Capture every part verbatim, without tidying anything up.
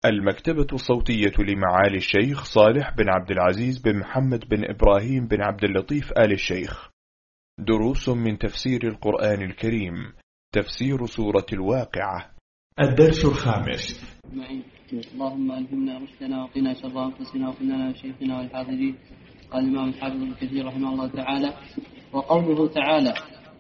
المكتبة الصوتية لمعالي الشيخ صالح بن عبد العزيز بن محمد بن إبراهيم بن عبد اللطيف آل الشيخ. دروس من تفسير القرآن الكريم. تفسير سورة الواقعة. الدرس الخامس. اللهم ألهمنا رشدنا وقنا شر أنفسنا وقنا شيخنا والحاضرين. قال الإمام الحافظ ابن كثير رحمه الله تعالى: وقوله تعالى: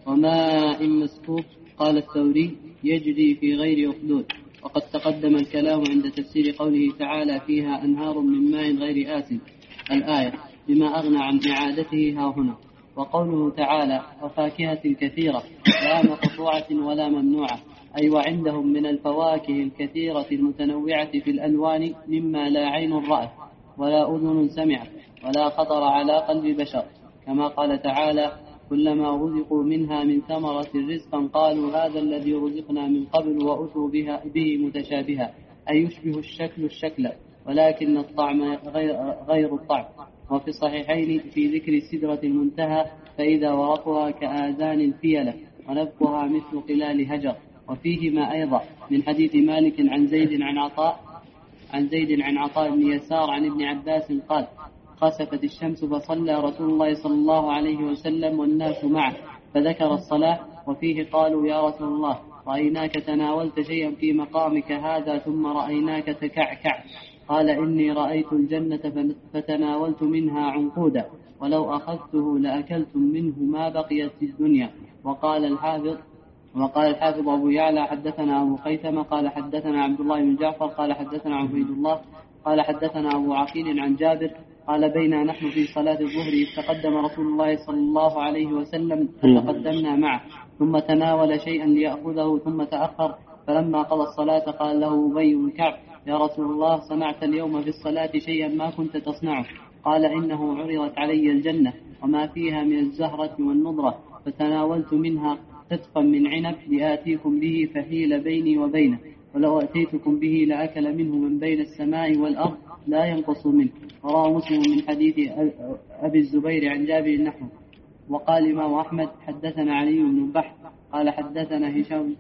وماء مسكوب. قال الثوري: يجري في غير أخدود. وقد تقدم الكلام عند تفسير قوله تعالى: فيها أنهار من ماء غير آسن، الآية، بما أغنى عن إعادته ها هنا. وقوله تعالى: وفاكهة كثيرة لا مقطوعة ولا ممنوعة، أي وعندهم من الفواكه الكثيرة المتنوعة في الألوان مما لا عين رأت ولا أذن سمعت ولا خطر على قلب بشر، كما قال تعالى: كلما رزقوا منها من ثمرة رزقا قالوا هذا الذي رزقنا من قبل وأتوا بها به متشابها، أي يشبه الشكل الشكل ولكن الطعم غير, غير الطعم. وفي الصحيحين في ذكر السدرة المنتهى: فإذا ورقها كآذان الفيلة ونبقها مثل قلال هجر. وفيهما أيضا من حديث مالك عن زيد عن عطاء عن زيد عن عطاء بن يسار عن ابن عباس قال: خسفت الشمس فصلى رسول الله صلى الله عليه وسلم والناس معه، فذكر الصلاة. وفيه قالوا: يا رسول الله، رأيناك تناولت شيئا في مقامك هذا ثم رأيناك تكعكع. قال: إني رأيت الجنة فتناولت منها عنقودا، ولو أخذته لأكلتم منه ما بقيت في الدنيا. وقال الحافظ وقال الحافظ أبو يعلى: حدثنا أبو خيثمة قال حدثنا عبد الله بن جعفر قال حدثنا عبيد الله قال حدثنا أبو عقيل عن جابر قال: بينا نحن في صلاة الظهر إذ تقدم رسول الله صلى الله عليه وسلم فتقدمنا معه، ثم تناول شيئا ليأخذه ثم تأخر، فلما قضى الصلاة قال له أبي بن كعب: يا رسول الله، صنعت اليوم في الصلاة شيئا ما كنت تصنعه. قال: إنه عرضت علي الجنة وما فيها من الزهرة والنضرة، فتناولت منها قطفا من عنب لآتيكم به فحيل بيني وبينه، ولو أتيتكم به لأكل منه من بين السماء والأرض لا ينقص منه. رواه مسلم من حديث أبي الزبير عن جابر نحوه. وقال الإمام أحمد: حدثنا علي بن بحر قال حدثنا هشام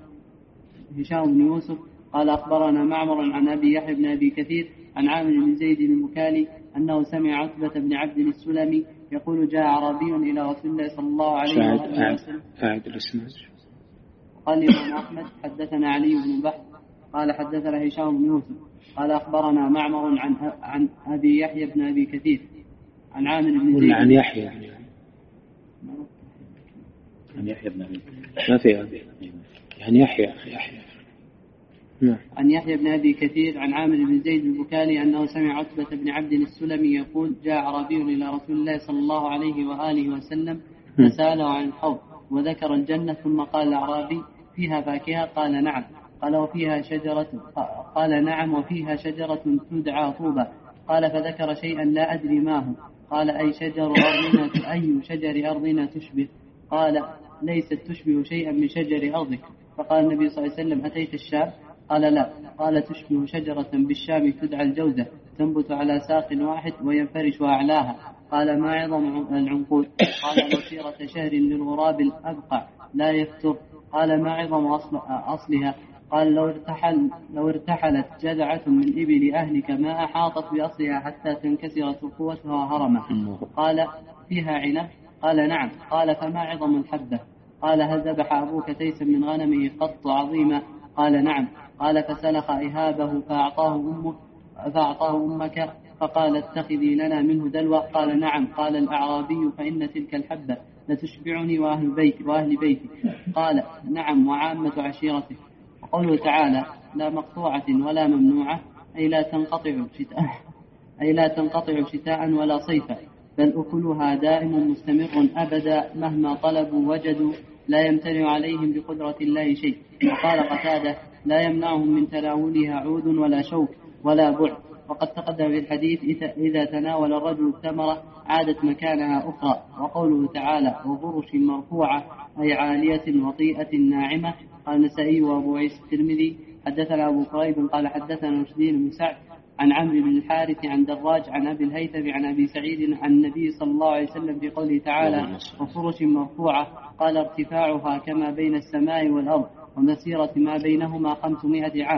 هشام بن يوسف قال أخبرنا معمر عن أبي يحيى بن أبي كثير عن عامر بن زيد المكالي أنه سمع عتبة بن عبد السلمي يقول: جاء عربي إلى رسول الله صلى الله عليه وسلم. قال الإمام أحمد: حدثنا علي بن بحر قال حدثنا هشام بن يوسف قال أخبرنا معمر عن عن أبي يحيى بن أبي كثير عن عامر بن زيد عن يحيى عن يحيى بن أبي ما في عن يحيى يحيى عن يحيى بن أبي كثير عن عامر بن زيد البكالي أنه سمع عتبة بن عبد السلمي يقول: جاء عربي إلى رسول الله صلى الله عليه وآله وسلم فسأله عن الحوض وذكر الجنة، ثم قال الأعرابي: فيها فاكهة؟ قال: نعم. قال: وفيها شجرة؟ قال: نعم، وفيها شجرة تدعى طوبى. قال: فذكر شيئا لا أدري ما هو. قال: أي شجر أرضنا أي شجر أرضنا تشبه؟ قال: ليست تشبه شيئا من شجر أرضك. فقال النبي صلى الله عليه وسلم: أتيت الشام؟ قال: لا. قال: تشبه شجرة بالشام تدعى الجوزة، تنبت على ساق واحد وينفرش أعلاها. قال: ما عظم العنقود؟ قال: مسيرة شهر للغراب الأبقع لا يفتر. قال: ما عظم أصل أصلها؟ قال: لو ارتحل لو ارتحلت جذعة من إبل أهلك ما أحاطت بأصلها حتى تنكسر ترقوتها هرمة. قال: فيها عنب؟ قال: نعم. قال: فما عظم الحبة؟ قال: هل ذبح أبوك تيسا من غنمه قط عظيما؟ قال: نعم. قال: فسلخ إهابه فأعطاه أمه فأعطاه أمك فقال: اتخذي لنا منه دلوة. قال: نعم. قال الأعرابي: فإن تلك الحبة لتشبعني وأهل بيتي وأهل بيتي. قال: نعم، وعامة عشيرتك. وقوله تعالى: لا مقطوعة ولا ممنوعة، أي لا تنقطع شتاء أي لا تنقطع شتاء ولا صيفا، بل أكلها دائم مستمر أبدا، مهما طلبوا وجدوا، لا يمتنع عليهم بقدرة الله شيء. وقال قتادة: لا يمنعهم من تناولها عود ولا شوك ولا بعد. وقد تقدم في الحديث: إذا تناول الرجل الثمرة عادت مكانها أخرى. وقوله تعالى: وفرش مرفوعة، أي عالية وطيئة ناعمة. قال النسائي وأبو عيسى الترمذي: حدثنا أبو كريب قال حدثنا رشدين بن سعد عن عمرو بن الحارث عن دراج عن أبي الهيثم عن أبي سعيد عن النبي صلى الله عليه وسلم في قوله تعالى: وفرش مرفوعة. قال: ارتفاعها كما بين السماء والأرض، ومسيرة ما بينهما خمسمائة عام.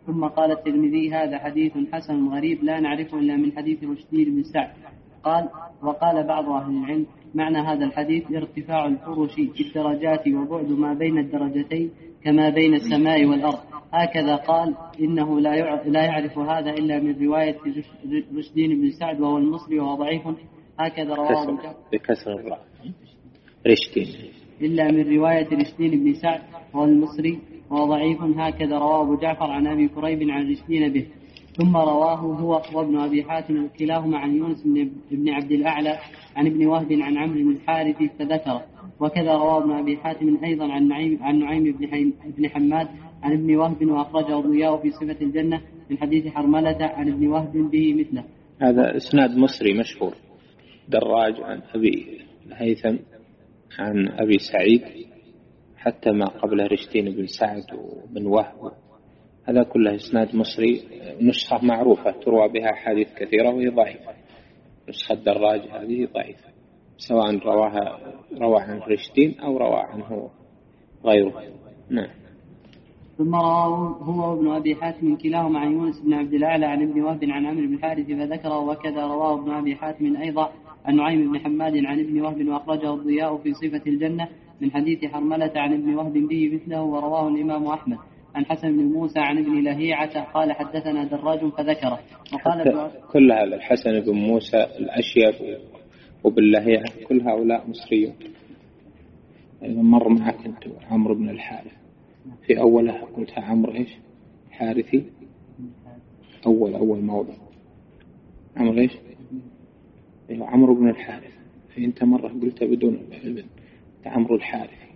ثم قال الترمذي هذا حديث حسن غريب لا نعرفه إلا من حديث رشدين بن سعد. قال وقال بعض أهل العلم معنى هذا الحديث ارتفاع الفرش في الدرجات وبعد ما بين الدرجتين كما بين السماء والأرض. هكذا قال إنه لا يعرف هذا إلا من رواية رشدين بن سعد وهو المصري وهو ضعيف. هكذا رواه بكسر الراء رشدين إلا من رواية رشدين بن سعد وهو المصري وهو ضعيف. هكذا رواه أبو جعفر عن أبي كريب عن رشدين به. ثم رواه هو وابن أبي حاتم كلاهما عن يونس بن عبد الأعلى عن ابن وهب عن عمرو بن الحارث فذكر. وكذا رواه ابن أبي حاتم أيضا عن نعيم عن نعيم بن حماد عن ابن وهب وأخرجه ضياء في صفة الجنة من حديث حرملة عن ابن وهب به مثله. هذا إسناد مصري مشهور. دراج عن أبي الهيثم عن أبي سعيد حتى ما قبله رشدين بن سعد وبن وهب، هذا كله إسناد مصري. نسخة معروفة تروى بها حديث كثيرة وهي ضعيفة. نسخة دراج هذه ضعيفة سواء رواها روى عن رشدين أو روى عنه غيره. نعم. ثم رواه هو وابن أبي حاتم كلاهما عن يونس بن عبد الأعلى عن ابن وهب عن عمرو بن الحارث فذكره. وكذا رواه ابن أبي حاتم أيضا عن نعيم بن حماد عن ابن وهب وأخرجه الضياء في صفة الجنة من حديث حرملة عن ابن وهب به مثله. ورواه الإمام أحمد عن حسن بن موسى عن ابن لهيعة قال حدثنا دراج فذكره. وقال كل هذا الحسن بن موسى الأشيب وبن لهيعة كل هؤلاء مصريون. أيضا مر معك أنت عمرو بن الحارث في أولها قلتها عمرو إيش حارثي أول أول موضع عمرو إيش عمرو بن الحارث. في أنت مرة قلتها بدون ابن عمرو الحارثي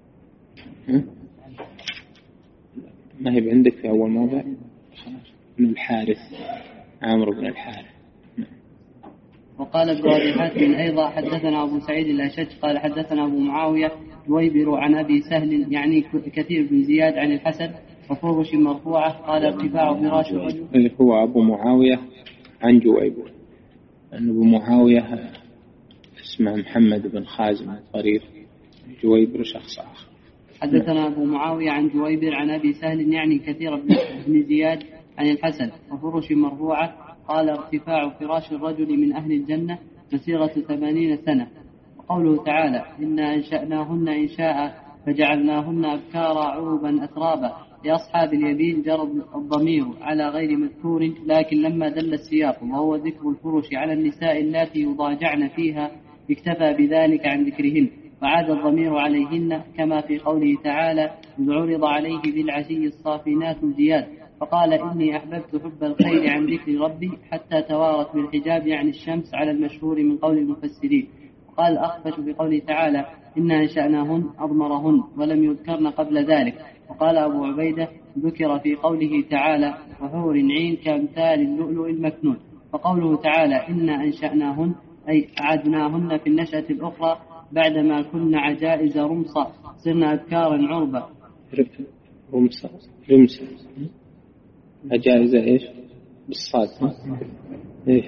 ما هي عندك في أول موضع بن الحارث عمرو بن الحارث. وقال ابن أبي حاتم أيضا حدثنا أبو سعيد الأشج قال حدثنا أبو معاوية جويبر عن أبي سهل يعني كثير بن زياد عن الحسن وفرش مرفوعة قال ارتفاع فراش الرجل. هو أبو معاوية عن جويبر أن أبو معاوية اسمه محمد بن خازم الطريف، جويبر شخص آخر. حدثنا أبو معاوية عن جويبر عن أبي سهل يعني كثير بن زياد عن الحسن وفرش مرفوعة قال ارتفاع فراش الرجل من أهل الجنة مسيرة ثمانين سنة. وقوله تعالى إنا أنشأناهن إنشاء فجعلناهن أبكارا عربا أترابا لأصحاب اليمين جرى الضمير على غير مذكور لكن لما دل السياق وهو ذكر الفرش على النساء اللاتي يضاجعن فيها اكتفى بذلك عن ذكرهن وعاد الضمير عليهن كما في قوله تعالى إذ عرض عليه بالعشي الصافنات الجياد فقال إني أحببت حب الخير عن ذكر ربي حتى توارت بالحجاب عن الشمس على المشهور من قول المفسرين. وقال أخفش بقوله تعالى إنا أنشأناهن أضمرهن ولم يذكرن قبل ذلك. وقال أبو عبيدة ذكر في قوله تعالى وحور عين كامثال اللؤلؤ المكنون. وقوله تعالى إنا أنشأناهن أي أعدناهن في النشأة الأخرى بعدما كنا عجائز رمصة صرنا أبكارا عربا. رمصة رمصة عجائز إيش بالصاد إيش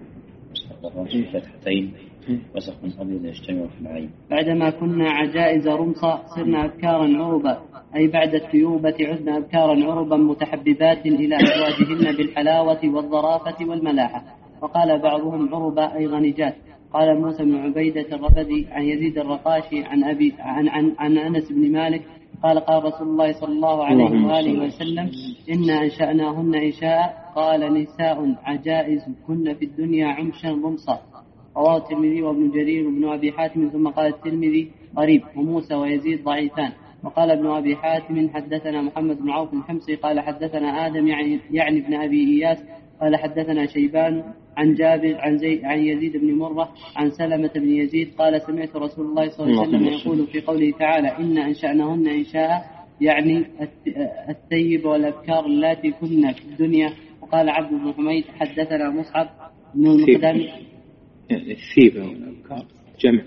فتحتين وسخ أبيض يجتمع في العين. بعدما كنا عجائز رمصة صرنا أبكارا عربا أي بعد الثيوبة عدنا أبكارا عربا متحببات إلى أزواجهن بالحلاوة والظرافة والملاحة. وقال بعضهم عربا أي غنجات. قال موسى بن عبيدة الرفدي عن يزيد الرقاشي عن أبي عن, عن, عن أنس بن مالك قال قال رسول الله صلى الله عليه وآله وسلم إنا أنشأناهن إنشاء قال نساء عجائز كن في الدنيا عمشا رمصا. رواه الترمذي وابن جرير وابن أبي حاتم. ثم قال الترمذي قريب وموسى ويزيد ضعيفان. وقال ابن أبي حاتم حدثنا محمد بن عوف الحمصي قال حدثنا آدم يعني, يعني ابن أبي إياس قال حدثنا شيبان عن جابر عن, زي عن يزيد بن مرة عن سلمة بن يزيد قال سمعت رسول الله صلى الله عليه وسلم يقول في قوله تعالى إنا أنشأناهن إنشاء يعني الثيب والأبكار اللاتي كنا في الدنيا. وقال عبد بن حميد حدثنا مصعب بن المقدام الثيب والأبكار جمع.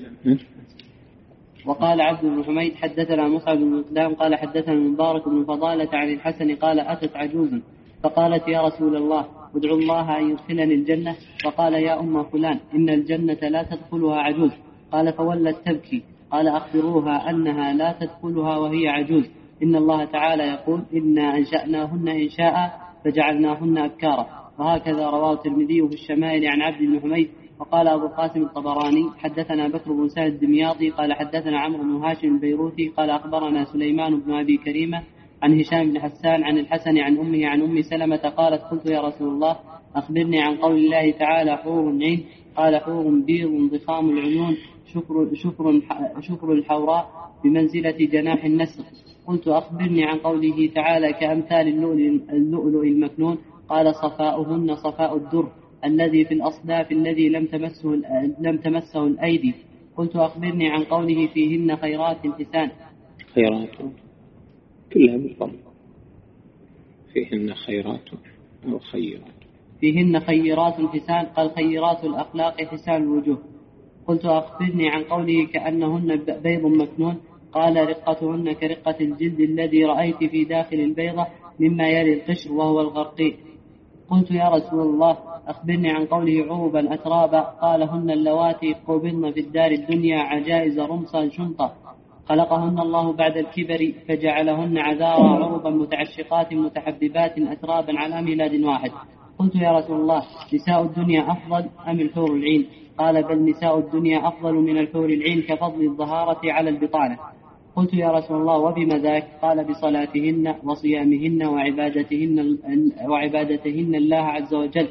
وقال عبد بن حميد حدثنا مصعب بن المقدام قال حدثنا المبارك بن فضالة عن الحسن قال أتت عجوز فقالت يا رسول الله ادعو الله أن يدخلني الجنة. فقال يا أم فلان إن الجنة لا تدخلها عجوز. قال فولت تبكي. قال أخبروها أنها لا تدخلها وهي عجوز. إن الله تعالى يقول إنا أنشأناهن إنشاء فجعلناهن أبكارا. وهكذا رواه الترمذي في الشمائل عن عبد بن حميد. وقال أبو القاسم الطبراني حدثنا بكر بن سعد الدمياطي قال حدثنا عمرو بن هاشم البيروثي قال أخبرنا سليمان بن أبي كريمة عن هشام بن حسان عن الحسن عن أمه عن أم سلمة قالت قلت يا رسول الله أخبرني عن قول الله تعالى حور عين. قال حور بيض ضخام العيون شكر, شكر, شكر الحوراء بمنزلة جناح النسر. قلت أخبرني عن قوله تعالى كأمثال اللؤلؤ المكنون. قال صفاؤهن صفاء الدر الذي في الأصداف الذي لم تمسه, لم تمسه الأيدي. قلت أخبرني عن قوله فيهن خيرات حسان. خيرات كلها بالضم. فيهن خيرات أو خيرات. فيهن خيرات حسان. قال خيرات الأخلاق حسان الوجوه. قلت أخبرني عن قوله كأنهن بيض مكنون. قال رقتهن كرقة الجلد الذي رأيت في داخل البيضة مما يلي القشر وهو الغرقي. قلت يا رسول الله أخبرني عن قوله عروبا أترابا. قال هن اللواتي قبضن في الدار الدنيا عجائز رمصا شنطا خلقهن الله بعد الكبر فجعلهن عذارا عروبا متعشقات متحببات أترابا على ميلاد واحد. قلت يا رسول الله نساء الدنيا أفضل أم الحور العين؟ قال بل نساء الدنيا أفضل من الحور العين كفضل الظهارة على البطانة. قلت يا رسول الله وبما ذاك؟ قال بصلاتهن وصيامهن وعبادتهن, وعبادتهن الله عز وجل.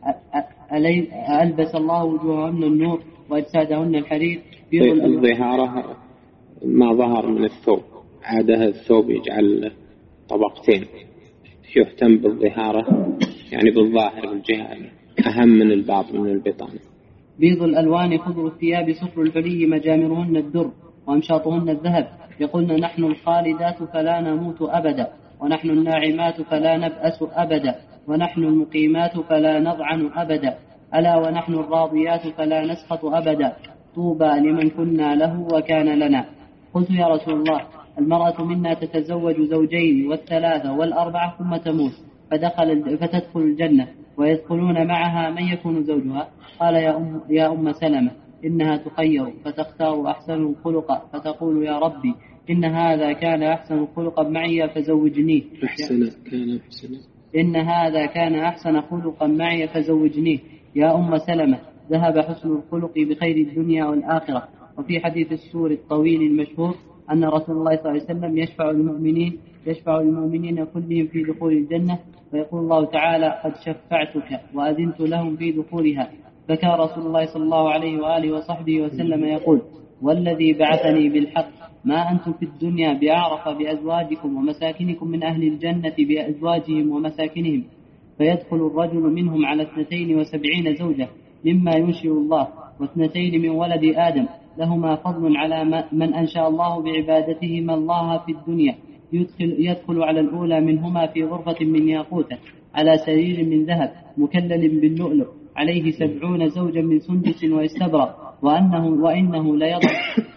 ألبس الله وجوههن النور وأجسادهن الحرير. الظهارة ما ظهر من الثوب عادة الثوب يجعل طبقتين يهتم بالظهارة يعني بالظاهر بالجهة أهم من الباطن من البطانة. بيض الألوان خضر الثياب صفر الحلي مجامرهن الدر وأمشاطهن الذهب. يقولن نحن الخالدات فلا نموت أبدا ونحن الناعمات فلا نبأس أبدا ونحن المقيمات فلا نضعن أبدا ألا ونحن الراضيات فلا نسخط أبدا طوبى لمن كنا له وكان لنا. قلت يا رسول الله المرأة منا تتزوج زوجين والثلاثة والأربعة ثم تموت فدخل فتدخل الجنة ويدخلون معها من يكون زوجها. قال يا أم, يا أم سلمة إنها تخير فتختار أحسن خلقا فتقول يا ربي إن هذا كان أحسن خلقا معي فزوجنيه. أحسن كان أحسن إن هذا كان أحسن خلقا معي فزوجنيه. يا أم سلمة ذهب حسن الخلق بخير الدنيا والآخرة. وفي حديث السور الطويل المشهور أن رسول الله صلى الله عليه وسلم يشفع المؤمنين يشفع المؤمنين كلهم في دخول الجنة ويقول الله تعالى قد شفعتك وأذنت لهم في دخولها. فكان رسول الله صلى الله عليه وآله وصحبه وسلم يقول والذي بعثني بالحق ما أنتم في الدنيا بأعرف بأزواجكم ومساكنكم من أهل الجنة بأزواجهم ومساكنهم. فيدخل الرجل منهم على اثنتين وسبعين زوجة مما ينشئ الله واثنتين من ولد آدم لهما فضل على من أنشأ الله بعبادتهما الله في الدنيا. يدخل, يدخل على الأولى منهما في غرفة من ياقوتة على سرير من ذهب مكلل باللؤلؤ عليه سبعون زوجا من سندس واستبرق وأنه وإنه ليضع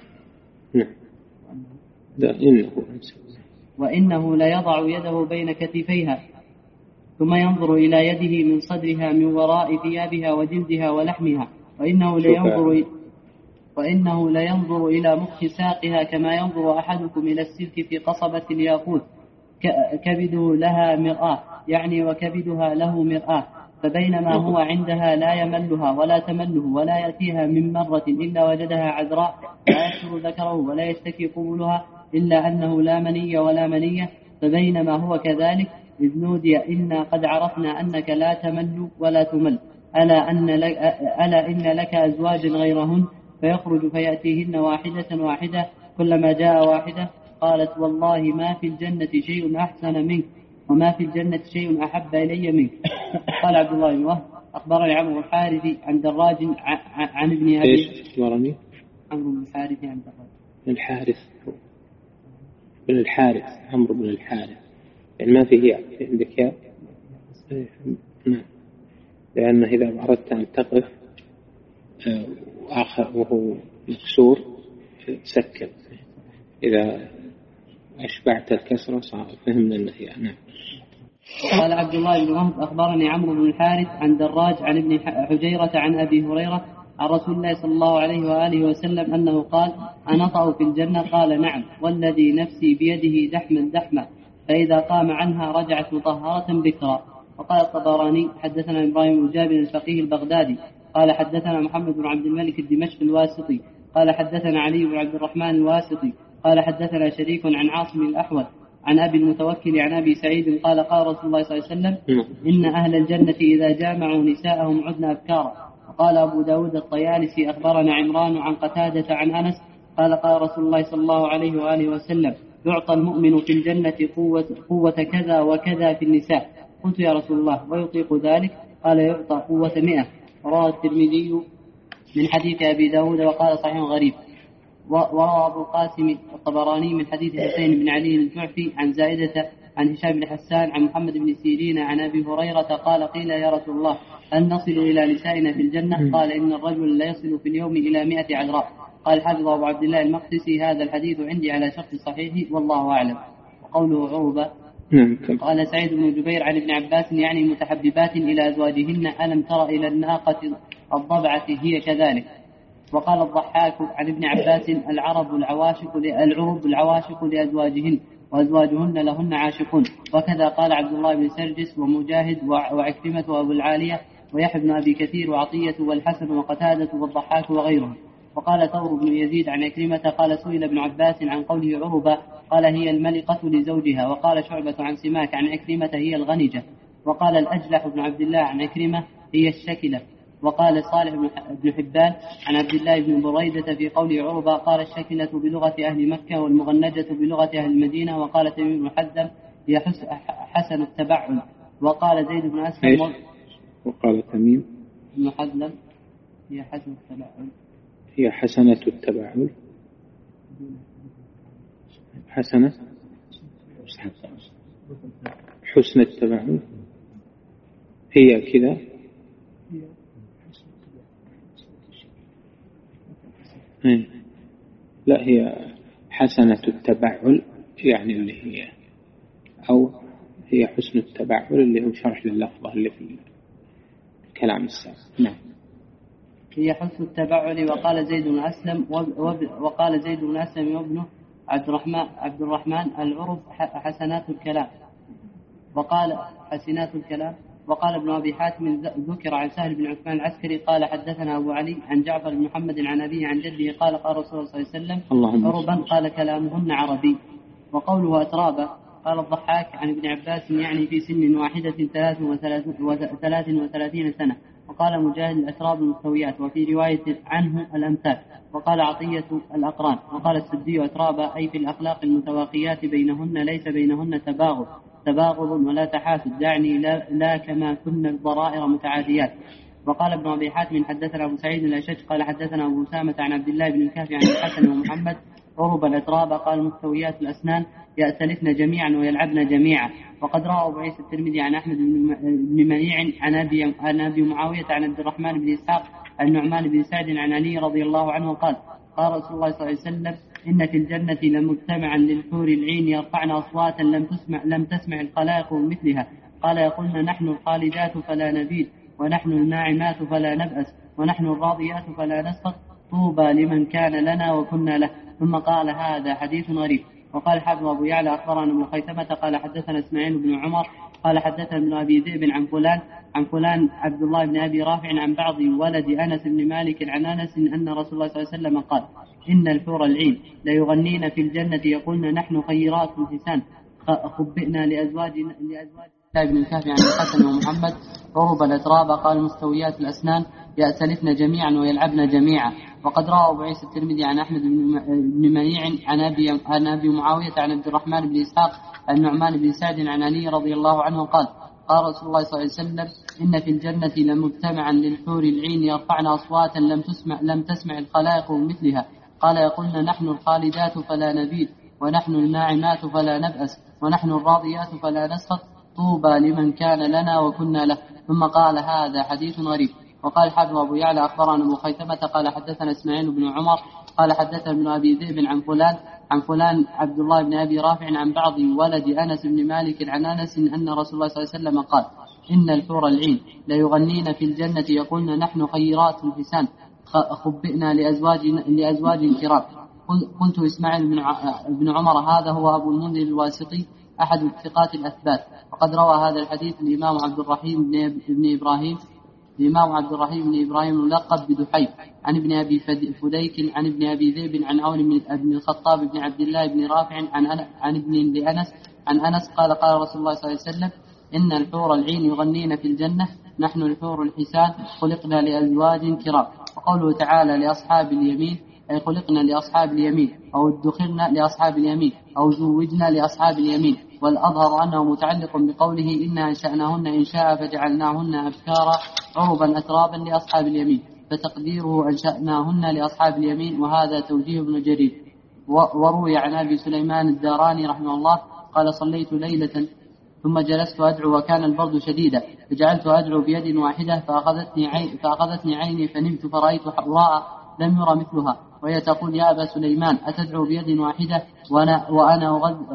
وإنه ليضع يده بين كتفيها ثم ينظر إلى يده من صدرها من وراء ثيابها وجلدها ولحمها وإنه لينظر وإنه لينظر إلى مخ ساقها كما ينظر أحدكم إلى السلك في قصبة الياقوت كبده لها مرآة يعني وكبدها له مرآة. فبينما هو عندها لا يملها ولا تمله ولا يأتيها من مرة إلا وجدها عذراء لا يكسر ذكره ولا يشتكي قبولها إلا أنه لا مني ولا منية. فبينما هو كذلك إذ نودي إنا قد عرفنا أنك لا تمل ولا تمل ألا, أن لك ألا إن لك أزواج غيرهن. فيخرج فيأتيهن واحدة واحدة كلما جاء واحدة قالت والله ما في الجنة شيء أحسن منك وما في الجنة شيء أحب إلي منك. قال عبد الله بن وهب أخبرني عمرو الحارثي عن دراج عن ابن أبي إيش أخبرني عمرو بن الحارث عن دراج بن الحارث بن الحارث عمرو بن الحارث يعني ما فيه عندك يا نعم لأن إذا أردت أن تقف آخر وهو مكسور سكن إذا أشبعت الكسرة صار فهمنا النهي. نعم. قال عبد الله بن وهب أخبرني عمرو بن الحارث عن دراج عن ابن حجيرة عن أبي هريرة عن رسول الله صلى الله عليه وآله وسلم أنه قال: أنطأ في الجنة؟ قال: نعم، والذي نفسي بيده دحما دحما، فإذا قام عنها رجعت مطهرة بكرا. وقال الطبراني: حدثنا إبراهيم بن جابر الفقيه البغدادي قال حدثنا محمد بن عبد الملك الدمشقي الواسطي قال حدثنا علي بن عبد الرحمن الواسطي قال حدثنا شريك عن عاصم الأحول عن أبي المتوكل عن أبي سعيد قال: قال رسول الله صلى الله عليه وسلم: إن أهل الجنة إذا جامعوا نساءهم عدن أبكارا. وقال أبو داود الطيالسي: أخبرنا عمران عن قتادة عن أنس قال: قال رسول الله صلى الله عليه وآله وسلم: يعطى المؤمن في الجنة قوة, قوة كذا وكذا في النساء. قلت: يا رسول الله ويطيق ذلك؟ قال: يعطى قوة مئة. رواه الترمذي من حديث أبي داود وقال: صحيح غريب. وروى أبو القاسم الطبراني من حديث حسين بن علي الجعفي عن زائدة عن هشام بن حسان عن محمد بن سيرين عن أبي هريرة قال: قيل: يا رسول الله هل نصل إلى نسائنا في الجنة؟ قال: إن الرجل لا يصل في اليوم إلى مئة عذراء. قال حافظ أبو عبد الله المقدسي: هذا الحديث عندي على شرط الصحيح والله أعلم. وقوله عروبة قال سعيد بن جبير عن ابن عباس يعني متحببات إلى أزواجهن: ألم تر إلى الناقة الضبعة هي كذلك. وقال الضحاك عن ابن عباس: العرب العواشق العرب العواشق لأزواجهن وأزواجهن لهن عاشقون. وكذا قال عبد الله بن سرجس ومجاهد وعكرمة وأبو العالية ويحيى بن أبي كثير وعطية والحسن وقتادة والضحاك وغيرهم. وقال ثور بن يزيد عن عكرمة قال: سئل ابن عباس عن قوله عربة قال: هي الملقة لزوجها. وقال شعبة عن سماك عن عكرمة: هي الغنجة. وقال الأجلح بن عبد الله عن عكرمة: هي الشكلة. وقال صالح بن حبان عن عبد الله بن بريدة في قوله عربة قال: الشكلة بلغة أهل مكة والمغنجة بلغة أهل المدينة. وقال تميم بن حزم: هي حسن التبعل. وقال زيد بن أسلم وقال تميم بن حزم: هي حسن التبعل هي حسنة التبعل حسنة حسن التبعل هي كذا. لا، هي حسنة التبعل يعني اللي هي، أو هي حسن التبعل اللي هو شرح لللفظة اللي في الكلام السابق. نعم، هي حسن التبعل. وقال زيد بن أسلم وقال زيد بن أسلم وابنه عبد الرحمن عبد الرحمن العرب حسنات الكلام. وقال حسنات الكلام. وقال ابن أبي حاتم ذكر عن سهل بن عثمان العسكري قال: حدثنا أبو علي عن جعفر بن محمد عن أبيه عن جده قال: قال رسول الله صلى الله عليه وسلم: عربا قال كلامهن عربي. وقوله أترابا قال الضحاك عن ابن عباس يعني في سن واحدة ثلاث وثلاثين سنة. وقال مجاهد: الأتراب المستويات. وفي رواية عنه الأمثال. وقال عطية الأقران. وقال السدي: أترابا أي في الأخلاق المتواقيات بينهن ليس بينهن تباغض تباغض ولا تحاسد، دعني لا, لا كما كن الضرائر متعاديات. وقال ابن أبي حاتم: حدثنا أبو سعيد الأشج قال حدثنا أبو أسامة عن عبد الله بن الكافي عن الحسن ومحمد عرب الأتراب قال: مستويات الأسنان يأتلفن جميعا ويلعبن جميعا. وقد روى أبو عيسى الترمذي عن أحمد بن منيع عن أبي عن أبي معاوية عن عبد الرحمن بن إسحاق عن النعمان بن سعد عن علي رضي الله عنه قال: قال رسول الله صلى الله عليه وسلم: إن في الجنة لمجتمعا للحور العين يرفعن أصواتا لم تسمع لم تسمع الخلائق مثلها. قال: يقولن نحن الخالدات فلا نبيد، ونحن الناعمات فلا نبأس، ونحن الراضيات فلا نسقط، طوبى لمن كان لنا وكنا له. ثم قال: هذا حديث غريب. وقال حافظ أبو يعلى: أخبرنا ابن خيثمة قال حدثنا إسماعيل بن عمر قال حدثنا ابن أبي ذئب عن فلان عن فلان عبد الله بن أبي رافع عن بعض ولد أنس بن مالك عن أنس أن رسول الله صلى الله عليه وسلم قال: إن الحور العين ليغنين في الجنة يقولن نحن خيرات حسان خبئنا لأزواجنا لأزواج بن الكافي عن الحسن ومحمد عرب الأتراب قال: مستويات الأسنان يأتلفن جميعا ويلعبن جميعا. وقد روى أبو عيسى الترمذي عن أحمد بن منيع عن أبي عن أبي معاوية عن عبد الرحمن بن إسحاق عن النعمان بن سعد عن علي رضي الله عنه قال: قال رسول الله صلى الله عليه وسلم: إن في الجنة لمجتمعا للحور العين يرفعن أصواتا لم تسمع لم تسمع الخلائق مثلها. قال: يقولن نحن الخالدات فلا نبيد، ونحن الناعمات فلا نبأس، ونحن الراضيات فلا نسقط، طوبى لمن كان لنا وكنا له. ثم قال: هذا حديث غريب. وقال حافظ أبو يعلى: أخبرنا أبو خيثمة قال حدثنا إسماعيل بن عمر قال حدثنا ابن أبي ذئب عن فلان عن فلان عبد الله بن أبي رافع عن بعض ولد أنس بن مالك عن أنس أن رسول الله صلى الله عليه وسلم قال: إن الحور العين ليغنين في الجنة يقولن نحن خيرات حسان خبئنا لأزواج لأزواج كرام. قلت إسماعيل بن عمر هذا هو أبو المنذر الواسطي أحد الثقات الأثبات، وقد روى هذا الحديث الإمام عبد الرحيم بن إبراهيم الإمام عبد الرحيم بن إبراهيم الملقب بدحيم عن ابن أبي فديك عن ابن أبي ذئب عن عون بن الخطاب بن عبد الله بن رافع عن عن ابن لأنس عن أنس قال قال رسول الله صلى الله عليه وسلم: إن الحور العين يغنين في الجنة، نحن الحور الحسان خلقنا لأزواج كرام. وقوله تعالى لأصحاب اليمين أي خلقنا لأصحاب اليمين، أو ادخرنا لأصحاب اليمين، أو زوجنا لأصحاب اليمين. والأظهر أنه متعلق بقوله إنا أنشأناهن إنشاء فجعلناهن أبكارا عربا أترابا لأصحاب اليمين، فتقديره أنشأناهن لأصحاب اليمين، وهذا توجيه ابن جرير. وروي عن أبي سليمان الداراني رحمه الله قال: صليت ليلة ثم جلست أدعو وكان البرد شديدا، فجعلت أدعو بيد واحدة فأخذتني, عين فأخذتني عيني فنمت فرأيت حوراء لم يرى مثلها، وهي تقول: يا أبا سليمان أتدعو بيد واحدة وأنا, وأنا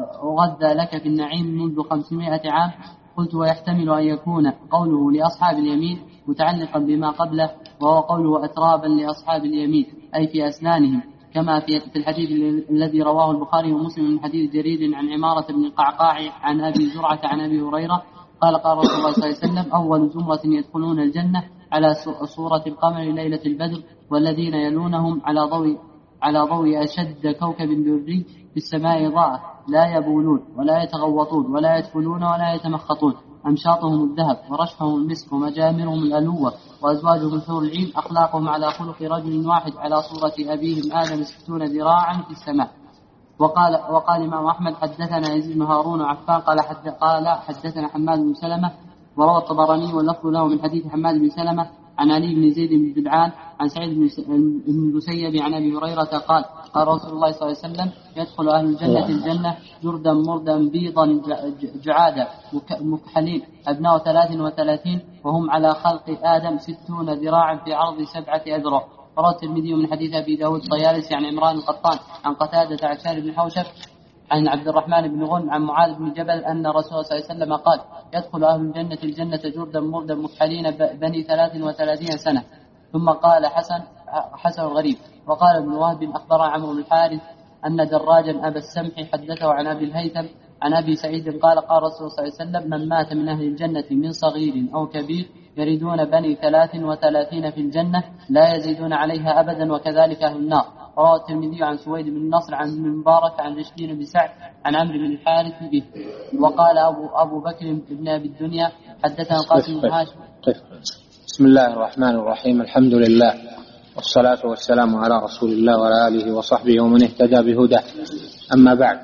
أغذى لك في النعيم منذ خمسمائة عام؟ قلت: ويحتمل أن يكون قوله لأصحاب اليمين متعلقا بما قبله، وهو قوله أترابا لأصحاب اليمين أي في أسنانهم، كما في الحديث الذي رواه البخاري ومسلم من حديث جرير عن عمارة بن القعقاع عن أبي زرعة عن أبي هريرة قال: قال رسول الله صلى الله عليه وسلم: أول زمرة يدخلون الجنة على صورة القمر ليلة البدر، والذين يلونهم على ضوء على ضوء أشد كوكب دري في السماء ضاء، لا يبولون ولا يتغوطون ولا يدخلون ولا يتمخطون، أمشاطهم الذهب ورشحهم المسك ومجامرهم الألوة وأزواجهم الحور العين، أخلاقهم على خلق رجل واحد على صورة أبيهم آدم ستون ذراعا في السماء. وقال وقال الإمام أحمد: حدثنا يزيد بن هارون وعفان قال حد قال حدثنا حماد بن سلمة. وروى الطبراني واللفظ له من حديث حماد بن سلمة عن علي بن زيد بن جدعان عن سعيد بن المسيب عن أبي هريرة قال: قال رسول الله صلى الله عليه وسلم: يدخل أهل الجنة الجنة جردا مردا بيضا جعادا مكحلين أبناء ثلاث وثلاثين، وهم على خلق آدم ستون ذراعا في عرض سبعة أذرع. روى الترمذي من حديث أبي داود الطيالسي عن عمران القطان عن قتادة عن شارب بن حوشب عن عبد الرحمن بن غنم عن معاذ بن جبل أن رسول الله صلى الله عليه وسلم قال: يدخل أهل الجنة الجنة جردا مردا مكحلين بني ثلاث وثلاثين سنة. ثم قال حسن حسن غريب. وقال ابن وهب أخبر عمرو بن الحارث أن دراجا أبا السمح حدثه عن أبي الهيثم عن أبي سعيد قال: قال رسول الله صلى الله عليه وسلم: من مات من أهل الجنة من صغير أو كبير يريدون بني ثلاث وثلاثين في الجنة لا يزيدون عليها أبدا، وكذلك أهل النار. رواه الترمذي عن سويد بن النصر عن ابن مبارك عن رشدين بن سعد عن عمرو بن الحارث به. وقال أبو, أبو بكر بن أبي الدنيا حدثنا قاسم بن هاشم. بسم الله الرحمن الرحيم، الحمد لله والصلاة والسلام على رسول الله وعلى آله وصحبه ومن اهتدى بهداه. أما بعد،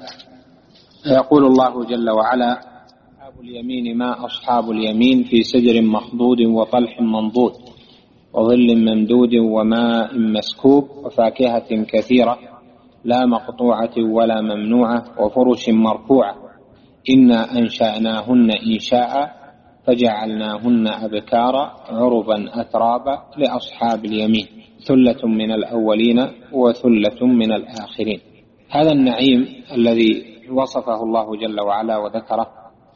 يقول الله جل وعلا: أصحاب اليمين ما أصحاب اليمين في سدر مخضود وطلح منضود وظل ممدود وماء مسكوب وفاكهة كثيرة لا مقطوعة ولا ممنوعة وفرش مرفوعة إنا أنشأناهن إنشاء فجعلناهن أبكارا عربا أترابا لأصحاب اليمين ثلة من الأولين وثلة من الآخرين. هذا النعيم الذي وصفه الله جل وعلا وذكره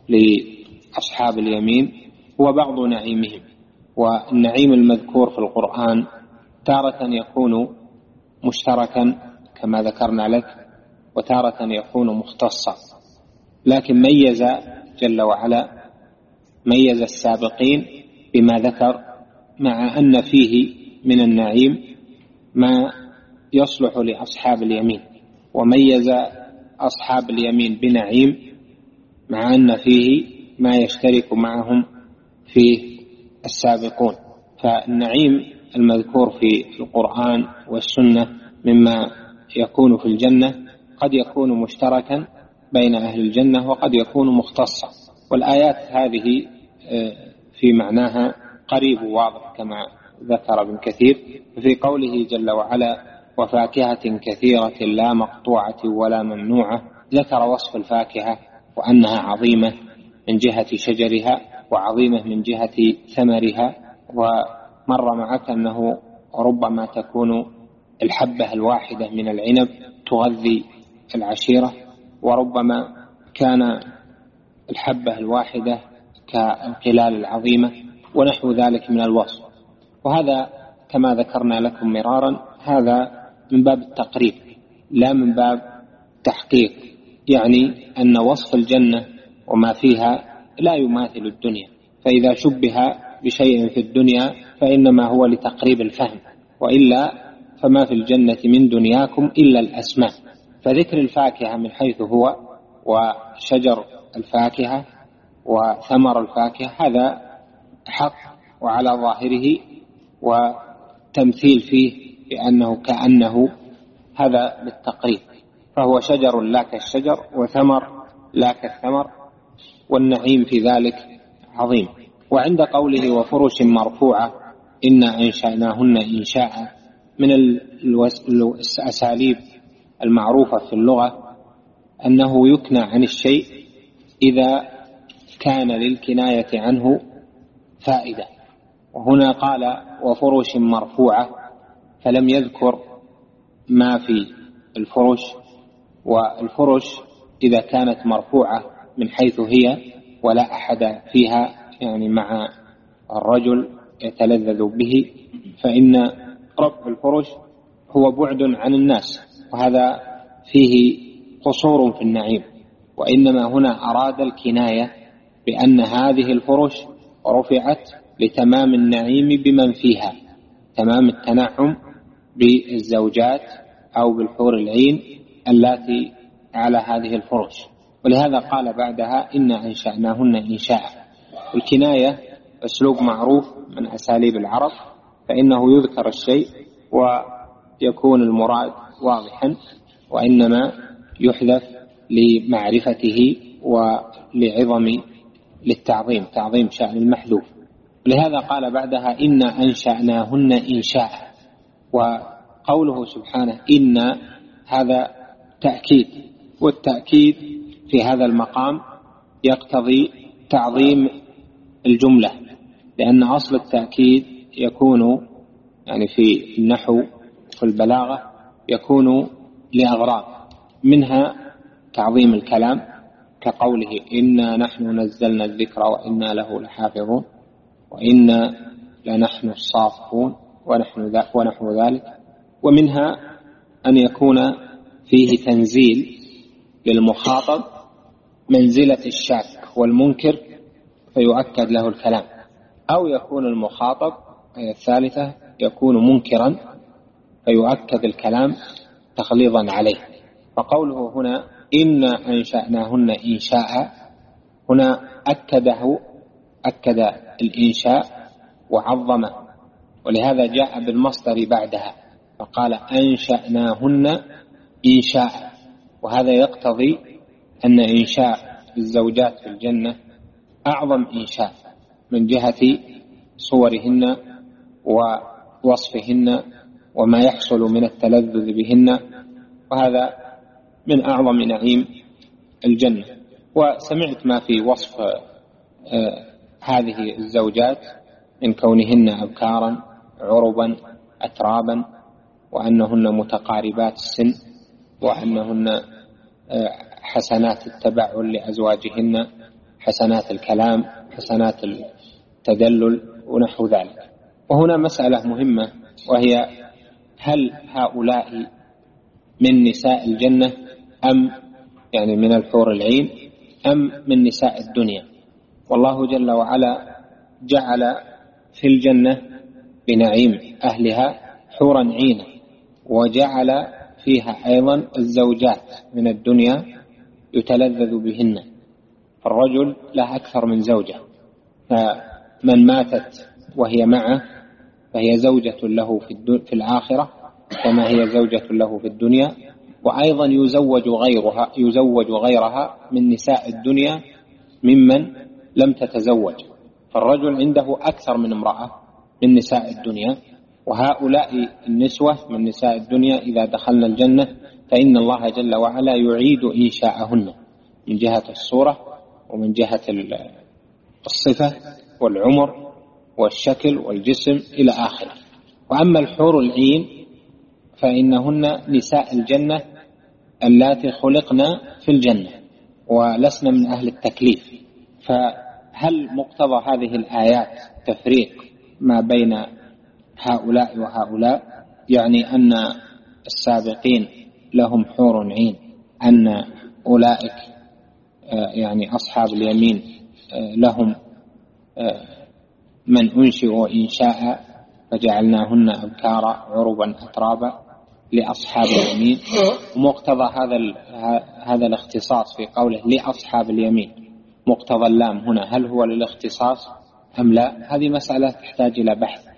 لأصحاب اليمين هو بعض نعيمهم. والنعيم المذكور في القرآن تارة يكون مشتركا كما ذكرنا لك، وتارة يكون مختصا، لكن ميز جل وعلا ميز السابقين بما ذكر، مع أن فيه من النعيم ما يصلح لأصحاب اليمين، وميز أصحاب اليمين بنعيم مع أن فيه ما يشترك معهم فيه السابقون. فالنعيم المذكور في القرآن والسنة مما يكون في الجنة قد يكون مشتركا بين أهل الجنة وقد يكون مختصا، والآيات هذه في معناها قريب واضح كما ذكر ابن كثير في قوله جل وعلا: وفاكهة كثيرة لا مقطوعة ولا ممنوعة. ذكر وصف الفاكهة وأنها عظيمة من جهة شجرها وعظيمة من جهة ثمرها، ومر معك أنه ربما تكون الحبة الواحدة من العنب تغذي العشيرة، وربما كان الحبة الواحدة كالقلال العظيمة ونحو ذلك من الوصف. وهذا كما ذكرنا لكم مرارا هذا من باب التقريب لا من باب تحقيق، يعني أن وصف الجنة وما فيها لا يماثل الدنيا، فإذا شبه بشيء في الدنيا فإنما هو لتقريب الفهم، وإلا فما في الجنة من دنياكم إلا الأسماء. فذكر الفاكهة من حيث هو وشجر الفاكهة وثمر الفاكهة هذا حق وعلى ظاهره، وتمثيل فيه بأنه كأنه هذا بالتقريب، فهو شجر لا كالشجر وثمر لا كالثمر، والنعيم في ذلك عظيم. وعند قوله وفرش مرفوعة إنا أنشأناهن إنشاء، من الأساليب المعروفة في اللغة أنه يكنى عن الشيء إذا كان للكناية عنه فائدة، وهنا قال وفرش مرفوعة فلم يذكر ما في الفرش، والفرش إذا كانت مرفوعة من حيث هي ولا أحد فيها يعني مع الرجل يتلذذ به، فإن رفع الفرش هو بعد عن الناس، وهذا فيه قصور في النعيم، وإنما هنا أراد الكناية بأن هذه الفرش رفعت لتمام النعيم بمن فيها، تمام التنعم بالزوجات أو بالحور العين التي على هذه الفرش. ولهذا قال بعدها إنا أنشأناهن إنشاء. الكناية أسلوب معروف من أساليب العرب، فإنه يذكر الشيء ويكون المراد واضحا، وإنما يحذف لمعرفته ولعظم للتعظيم، تعظيم شأن المحذوف. لهذا قال بعدها إنا أنشأناهن إنشاء. وقوله سبحانه إن هذا تأكيد، والتأكيد في هذا المقام يقتضي تعظيم الجملة، لأن أصل التأكيد يكون يعني في النحو في البلاغة يكون لأغراض، منها تعظيم الكلام كقوله إنا نحن نزلنا الذكر وإنا له لحافظون، وإنا لنحن الصافون ونحو ذلك. ومنها أن يكون فيه تنزيل للمخاطب منزلة الشاك والمنكر فيؤكد له الكلام، أو يكون المخاطب الثالثة يكون منكرا فيؤكد الكلام تغليظا عليه. فقوله هنا إنا أنشأناهن إنشاء هنا أكده أكد الإنشاء وعظمه، ولهذا جاء بالمصدر بعدها فقال أنشأناهن إنشاء، وهذا يقتضي أن إنشاء الزوجات في الجنة أعظم إنشاء من جهة صورهن ووصفهن وما يحصل من التلذذ بهن، وهذا من أعظم نعيم الجنة. وسمعت ما في وصف آه هذه الزوجات من كونهن أبكارا عربا أترابا، وأنهن متقاربات السن، وأنهن آه حسنات التبعل لأزواجهن، حسنات الكلام، حسنات التدلل ونحو ذلك. وهنا مسألة مهمة، وهي هل هؤلاء من نساء الجنة أم يعني من الحور العين أم من نساء الدنيا؟ والله جل وعلا جعل في الجنة بنعيم أهلها حورا عينا، وجعل فيها أيضا الزوجات من الدنيا يتلذذ بهن، فالرجل له أكثر من زوجة، فمن ماتت وهي معه فهي زوجة له في الآخرة كما هي زوجة له في الدنيا، وأيضا يزوج غيرها يزوج غيرها من نساء الدنيا ممن لم تتزوج، فالرجل عنده أكثر من امرأة من نساء الدنيا. وهؤلاء النسوة من نساء الدنيا إذا دخلنا الجنة فإن الله جل وعلا يعيد إنشاءهن من جهة الصورة ومن جهة الصفة والعمر والشكل والجسم إلى آخره. وأما الحور العين فإنهن نساء الجنة اللاتي خلقنا في الجنة ولسنا من أهل التكليف. فهل مقتضى هذه الآيات تفريق ما بين هؤلاء وهؤلاء يعني أن السابقين لهم حور عين، أن أولئك يعني أصحاب اليمين لهم من أنشئوا إنشاء فجعلناهن أبكارا عربا أترابا لأصحاب اليمين. ومقتضى هذا هذا الاختصاص في قوله لأصحاب اليمين، مقتضى اللام هنا هل هو للاختصاص أم لا؟ هذه مسألة تحتاج إلى بحث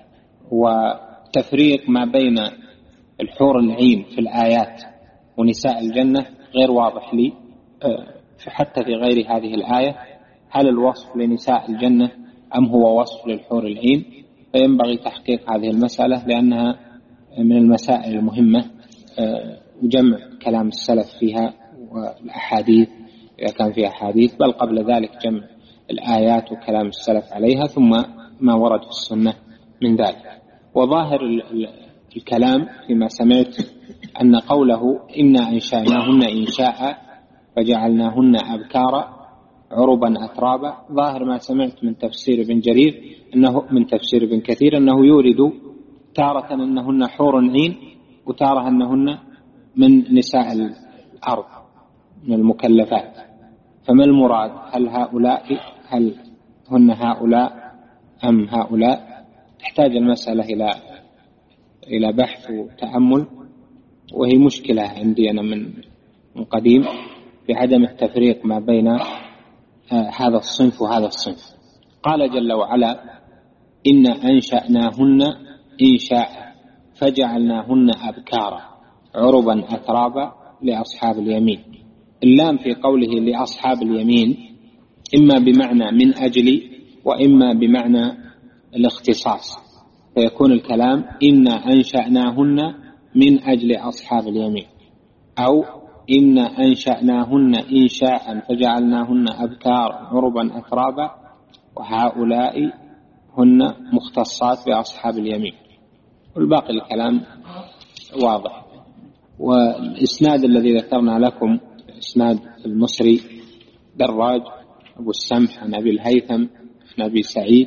وتفريق ما بين الحور العين في الآيات ونساء الجنة غير واضح لي حتى في غير هذه الآية، هل الوصف لنساء الجنة أم هو وصف للحور العين؟ فينبغي تحقيق هذه المسألة لأنها من المسائل المهمة وجمع كلام السلف فيها والأحاديث إذا كان فيها أحاديث، بل قبل ذلك جمع الآيات وكلام السلف عليها ثم ما ورد في السنة من ذلك. وظاهر الكلام فيما سمعت أن قوله إنا أنشأناهن إنشاء فجعلناهن أبكارا عربا أترابا، ظاهر ما سمعت من تفسير ابن جرير أنه من تفسير ابن كثير أنه يورد تارة أنهن حور عين وتارة أنهن من نساء الأرض من المكلفات. فما المراد؟ هل هؤلاء هل هن هؤلاء أم هؤلاء؟ تحتاج المسألة إلى إلى بحث وتأمل، وهي مشكلة عندي أنا من من قديم بعدم التفريق ما بين هذا الصنف وهذا الصنف. قال جل وعلا إن أنشأناهن إنشاء فجعلناهن أبكارا عربا أترابا لأصحاب اليمين. اللام في قوله لأصحاب اليمين إما بمعنى من أجل وإما بمعنى الاختصاص، فيكون الكلام إنا أنشأناهن من أجل أصحاب اليمين، أو إنا أنشأناهن إنشاء فجعلناهن أبكار عربا أترابا وهؤلاء هن مختصات بأصحاب اليمين. والباقي الكلام واضح. والإسناد الذي ذكرنا لكم إسناد المصري دراج أبو السمح عن أبي الهيثم عن أبي سعيد،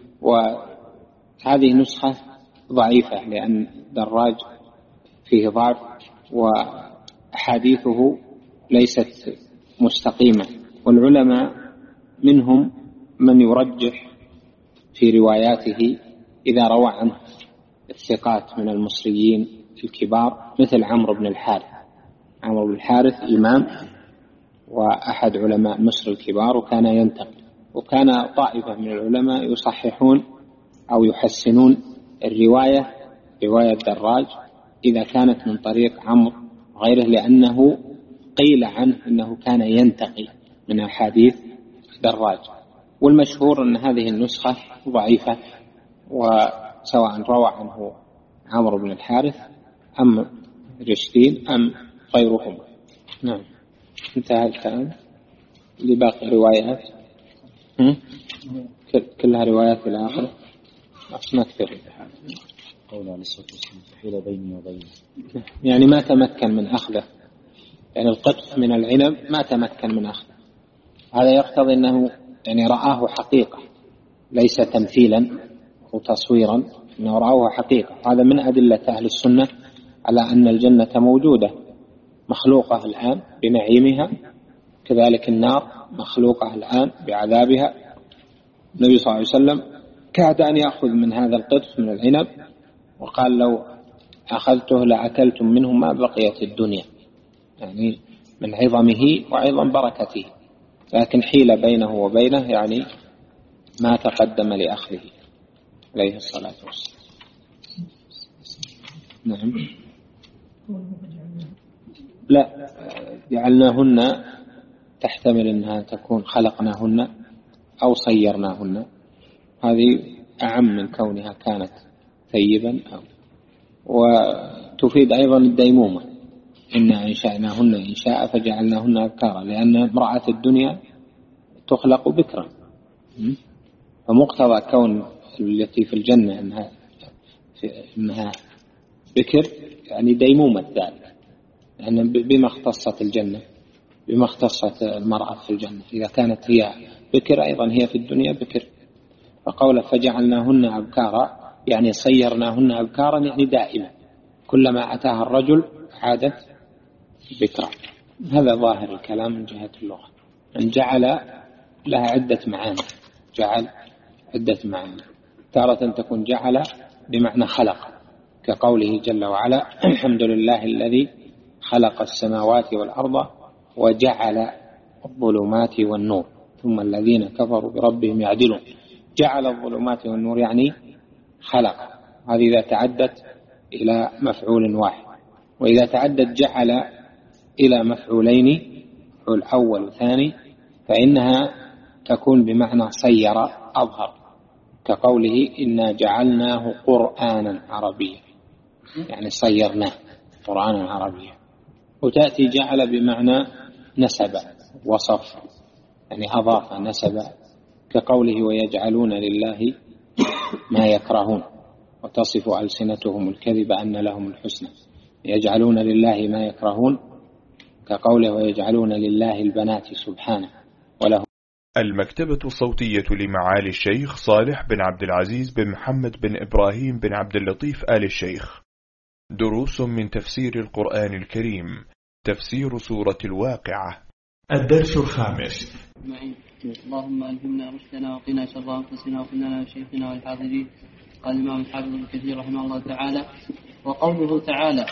وهذه نسخة ضعيفة لأن دراج فيه ضعف وأحاديثه ليست مستقيمة، والعلماء منهم من يرجح في رواياته إذا روى عنه الثقات من المصريين الكبار مثل عمرو بن الحارث. عمرو بن الحارث إمام وأحد علماء مصر الكبار وكان ينتقل، وكان طائفة من العلماء يصححون أو يحسنون الرواية رواية دراج إذا كانت من طريق عمرو غيره، لأنه قيل عنه أنه كان ينتقي من أحاديث دراج. والمشهور أن هذه النسخة ضعيفة، وسواء روى عنه عمرو بن الحارث أم رشدين أم غيرهم. نعم، انتهى الكلام. لباقي روايات كلها روايات إلى آخر ما كثير. قول عليه الصلاة والسلام حيل بيني وبينه، يعني ما تمكن من أخذه، يعني القطف من العنب ما تمكن من أخذه. هذا يقتضي أنه يعني رآه حقيقة ليس تمثيلا وتصويرا، أنه رآه حقيقة. هذا من أدلة أهل السنة على أن الجنة موجودة مخلوقة الآن بنعيمها، كذلك النار مخلوقة الآن بعذابها. النبي صلى الله عليه وسلم كاد أن يأخذ من هذا القطف من العنب وقال لو أخذته لأكلتم منه ما بقيت الدنيا، يعني من عظمه وعظم بركته، لكن حيل بينه وبينه يعني ما تقدم لأخذه عليه الصلاة والسلام. نعم. لا، جعلناهن تحتمل أنها تكون خلقناهن أو صيرناهن، هذه أعم من كونها كانت ثيبا أو. وتفيد أيضا الديمومة، إنا أنشأناهن إنشاء فجعلناهن أبكارا، لأن امرأة الدنيا تخلق بكرا، فمقتضى كون التي في الجنة إنها, إنها بكر يعني ديمومة ذلك، لأن يعني بما اختصت الجنة بما اختصت المرأة في الجنة، إذا كانت هي بكر أيضا هي في الدنيا بكر. فقوله فجعلناهن أبكارا يعني صيرناهن أبكارا يعني دائما، كلما أتاها الرجل عادت بكرا. هذا ظاهر الكلام من جهة اللغة، أن جعل لها عدة معاني، جعل عدة معاني. تارة تكون جعل بمعنى خلق، كقوله جل وعلا الحمد لله الذي خلق السماوات والأرض وجعل الظلمات والنور ثم الذين كفروا بربهم يعدلون. جعل الظلمات والنور يعني خلق، هذه إذا تعدت إلى مفعول واحد. وإذا تعدت جعل إلى مفعولين، مفعول أول وثاني، فإنها تكون بمعنى صير أظهر، كقوله إنا جعلناه قرآنا عربيا، يعني صيرناه قرآنا عربيا. وتأتي جعل بمعنى نسب وصف، يعني أضاف نسب، كقوله ويجعلون لله ما يكرهون وتصف ألسنتهم الكذب أن لهم الحسنى. يجعلون لله ما يكرهون، كقوله ويجعلون لله البنات سبحانه وله. المكتبة الصوتية لمعالي الشيخ صالح بن عبد العزيز بن محمد بن إبراهيم بن عبد اللطيف آل الشيخ. دروس من تفسير القرآن الكريم. تفسير سورة الواقعة. الدرس الخامس. اللهم ألهمنا رشدنا وقنا شر أنفسنا وقنا لنا شيخنا والحاضرين. قال الإمام الحافظ ابن كثير رحمه الله تعالى: وقوله تعالى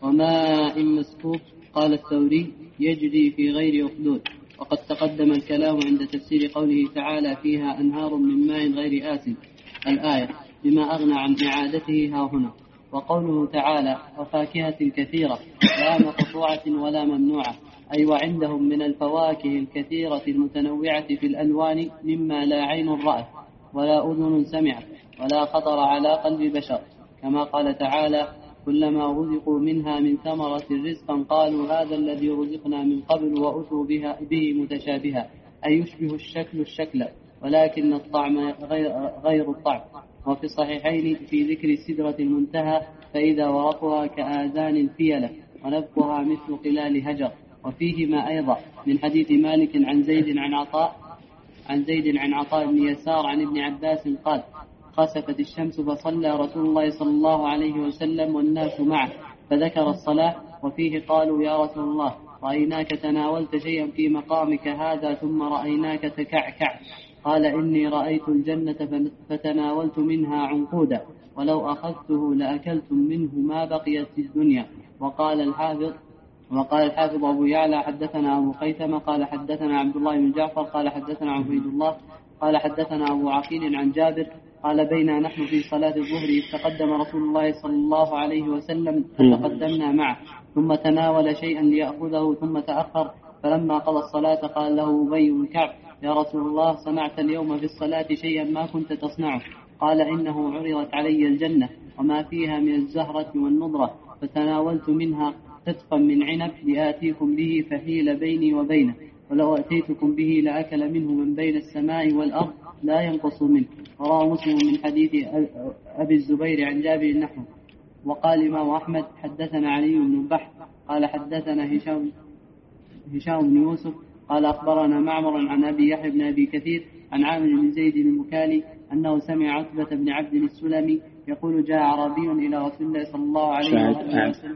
وماء مسكوب، قال الثوري يجري في غير أخدود. وقد تقدم الكلام عند تفسير قوله تعالى فيها أنهار من ماء غير آسن الآية، بما أغنى عن إعادته ها هنا. وقوله تعالى وفاكهة كثيرة لا مقطوعة ولا ممنوعة، أي وعندهم من الفواكه الكثيرة المتنوعة في الألوان مما لا عين رأت ولا أذن سمعت ولا خطر على قلب بشر، كما قال تعالى كلما رزقوا منها من ثمرة رزقا قالوا هذا الذي رزقنا من قبل وأتوا بها به متشابها، أي يشبه الشكل الشكل ولكن الطعم غير, غير الطعم. وفي الصحيحين في ذكر السدرة المنتهى فإذا ورقها كآذان الفيلة ونبقها مثل قلال هجر. وفيهما أيضا من حديث مالك عن زيد عن عطاء عن زيد عن عطاء بن يسار عن ابن عباس قال خسفت الشمس فصلى رسول الله صلى الله عليه وسلم والناس معه فذكر الصلاة، وفيه قالوا يا رسول الله رأيناك تناولت شيئا في مقامك هذا ثم رأيناك تكعكع، قال إني رأيت الجنة فتناولت منها عنقودا ولو أخذته لأكلتم منه ما بقيت في الدنيا. وقال الحافظ وقال الحافظ أبو يعلى حدثنا أبو خيثمة قال حدثنا عبد الله بن جعفر قال حدثنا عبيد الله قال حدثنا أبو عقيل عن جابر قال بينا نحن في صلاة الظهر إذ تقدم رسول الله صلى الله عليه وسلم فتقدمنا معه ثم تناول شيئا ليأخذه ثم تأخر، فلما قضى الصلاة قال له أبي بن كعب يا رسول الله صنعت اليوم في الصلاة شيئا ما كنت تصنعه؟ قال إنه عرضت علي الجنة وما فيها من الزهرة والنضرة فتناولت منها قطفا من عنب لآتيكم به فحيل بيني وبينه، ولو أتيتكم به لأكل منه من بين السماء والأرض لا ينقص منه. رواه مسلم من حديث أبي الزبير عن جابر نحو. وقال الإمام أحمد حدثنا علي بن بحر قال حدثنا هشام هشام بن يوسف قال أخبرنا معمر عن أبي يحيى بن أبي كثير عن عامر بن زيد المكالي أنه سمع عتبة بن عبد السلمي يقول جاء عربي إلى رسول الله صلى الله عليه وسلم.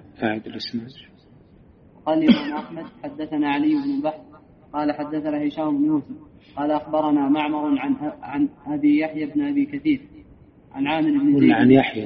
قال الإمام أحمد حدثنا علي بن بحر قال حدثنا هشام بن يوسف قال أخبرنا معمر عن عن أبي يحيى بن أبي كثير عن عامر بن زيد عن يحيى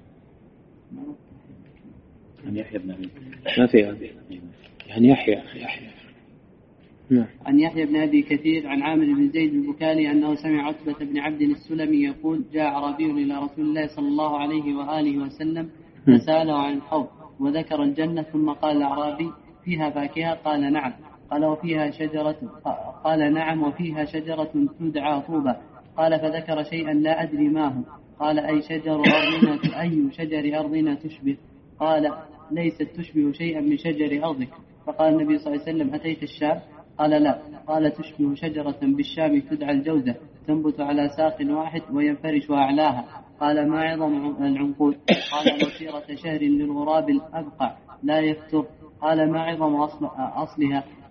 عن يحيى بن أبي ما في أبي عن يحيى يحيى عن يحيى بن أبي كثير عن عامر بن زيد البكالي أنه سمع عتبة بن عبد السلمي يقول جاء عربي إلى رسول الله صلى الله عليه وآله وسلم فسأله عن الحوض وذكر الجنة ثم قال الأعرابي فيها فاكهة؟ قال نعم. قال وفيها شجرة؟ قال نعم وفيها شجرة تدعى طوبى. قال فذكر شيئا لا أدري ما هو. قال أي شجر أرضنا أي شجر أرضنا تشبه؟ قال ليست تشبه شيئا من شجر أرضك. فقال النبي صلى الله عليه وسلم أتيت الشام؟ قال لا. قال تشبه شجرة بالشام تدعى الجوزة تنبت على ساق واحد وينفرش أعلاها. قال ما عظم العنقود؟ قال مسيرة شهر للغراب الأبقع لا يفتر. قال ما عظم أصل أصلها؟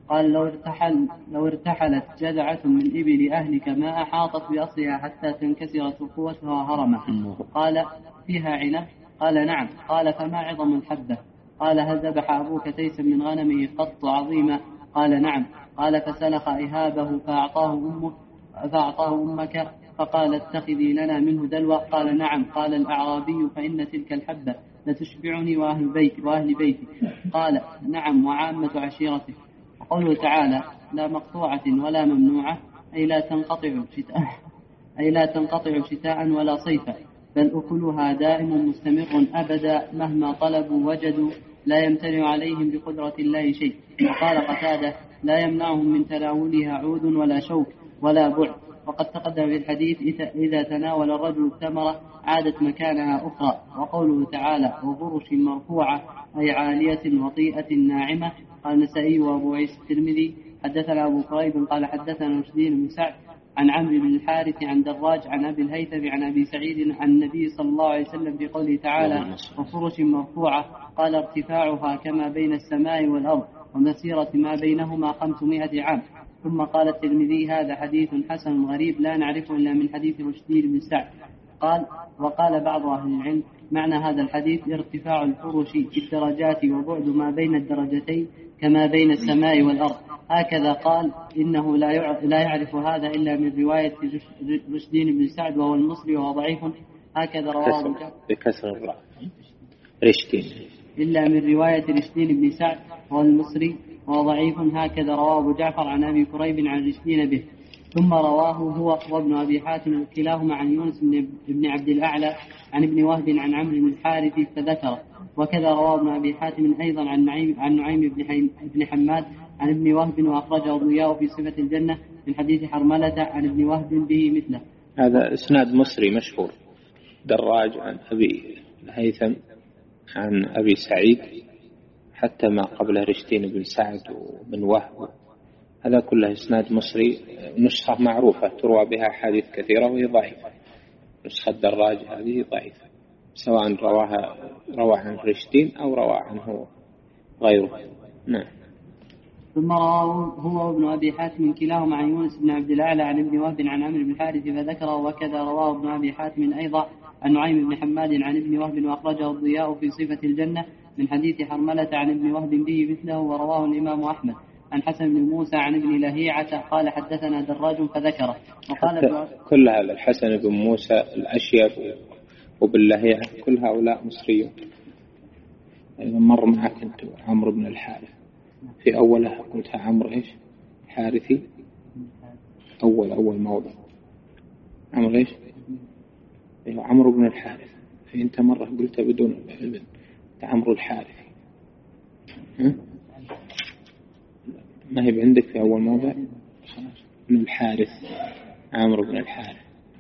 قال لو ارتحل لو ارتحلت جذعة من إبل أهلك ما أحاطت بأصلها حتى تنكسر ترقوتها هرمة. قال فيها عنب؟ قال نعم. قال فما عظم الحبة؟ قال هل ذبح أبوك تيسا من غنمه قط عظيما؟ قال نعم. قال فسلخ إهابه فأعطاه أمه فأعطاه أمك فقال اتخذي لنا منه دلوة؟ قال نعم. قال الأعرابي فإن تلك الحبة لتشبعني وأهل بيتي وأهل بيتي. قال نعم وعامة عشيرته. وقوله تعالى لا مقطوعة ولا ممنوعة أي لا تنقطع شتاء أي لا تنقطع شتاء ولا صيفا بل أكلها دائم مستمر أبدا مهما طلبوا وجدوا لا يمتنع عليهم بقدرة الله شيء. وقال قتادة لا يمنعهم من تناولها عود ولا شوك ولا بعد. وقد تقدم في الحديث إذا تناول الرجل الثمرة عادت مكانها أخرى. وقوله تعالى وفرش مرفوعة أي عالية وطيئة ناعمة. قال النسائي وأبو عيسى الترمذي حدثنا أبو كريب قال حدثنا رشدين بن سعد عن عمرو بن الحارث عن دراج عن أبي الهيثم عن أبي سعيد عن النبي صلى الله عليه وسلم في قوله تعالى وفرش مرفوعة قال ارتفاعها كما بين السماء والأرض ومسيرة ما بينهما خمسمائة عام. ثم قال الترمذي هذا حديث حسن غريب لا نعرفه إلا من حديث رشدين بن سعد. قال وقال بعض أهل العلم معنى هذا الحديث ارتفاع الفرش في الدرجات وبعد ما بين الدرجتين كما بين السماء والأرض. هكذا قال إنه لا يعرف هذا إلا من رواية رشدين بن سعد وهو المصري وهو ضعيف. هكذا رواه بكسر الراء رشدين إلا من رواية رشدين بن سعد وهو المصري وهو ضعيف. هكذا رواه أبو جعفر عن أبي كريب عن رشدين به. ثم رواه هو وابن أبي حاتم كلاهما عن يونس بن عبد الأعلى عن ابن وهب عن عمرو بن الحارث فذكر. وكذا رواه ابن أبي حاتم أيضا عن نعيم عن نعيم بن حماد عن ابن وهب وأخرجه ضياء في صفة الجنة من حديث حرملة عن ابن وهب به مثله. هذا إسناد مصري مشهور. دراج عن أبي الهيثم عن أبي سعيد حتى ما قبله رشدين بن سعد وبن وهب. هذا كله إسناد مصري. نسخة معروفة تروى بها حديث كثيرة وهي ضعيفة. نسخة دراج هذه ضعيفة سواء رواها روى عن رشدين أو روى عنه غيره. نعم. ثم رواه هو وابن أبي حاتم كلاهما عن يونس بن عبد الأعلى عن ابن وهب عن عمرو بن الحارث فذكره. وكذا رواه ابن أبي حاتم أيضا عن نعيم بن حماد عن ابن وهب وأخرجه الضياء في صفة الجنة من حديث حرملة عن ابن وهب به مثله. ورواه الإمام أحمد عن حسن بن موسى عن ابن لهيعة قال حدثنا دراج فذكره. وقال كل هذا الحسن بن موسى الأشيب وبن لهيعة كل هؤلاء مصريون. إذا مر معك أنت عمرو بن الحارث في أولها قلت عمرو إيش حارثي أول أول موضع عمرو إيش عمرو بن الحارث. في أنت مرة قلت بدون ابن عمرو الحارثي ما هي عندك في أول موضع بن الحارث عمرو بن الحارث.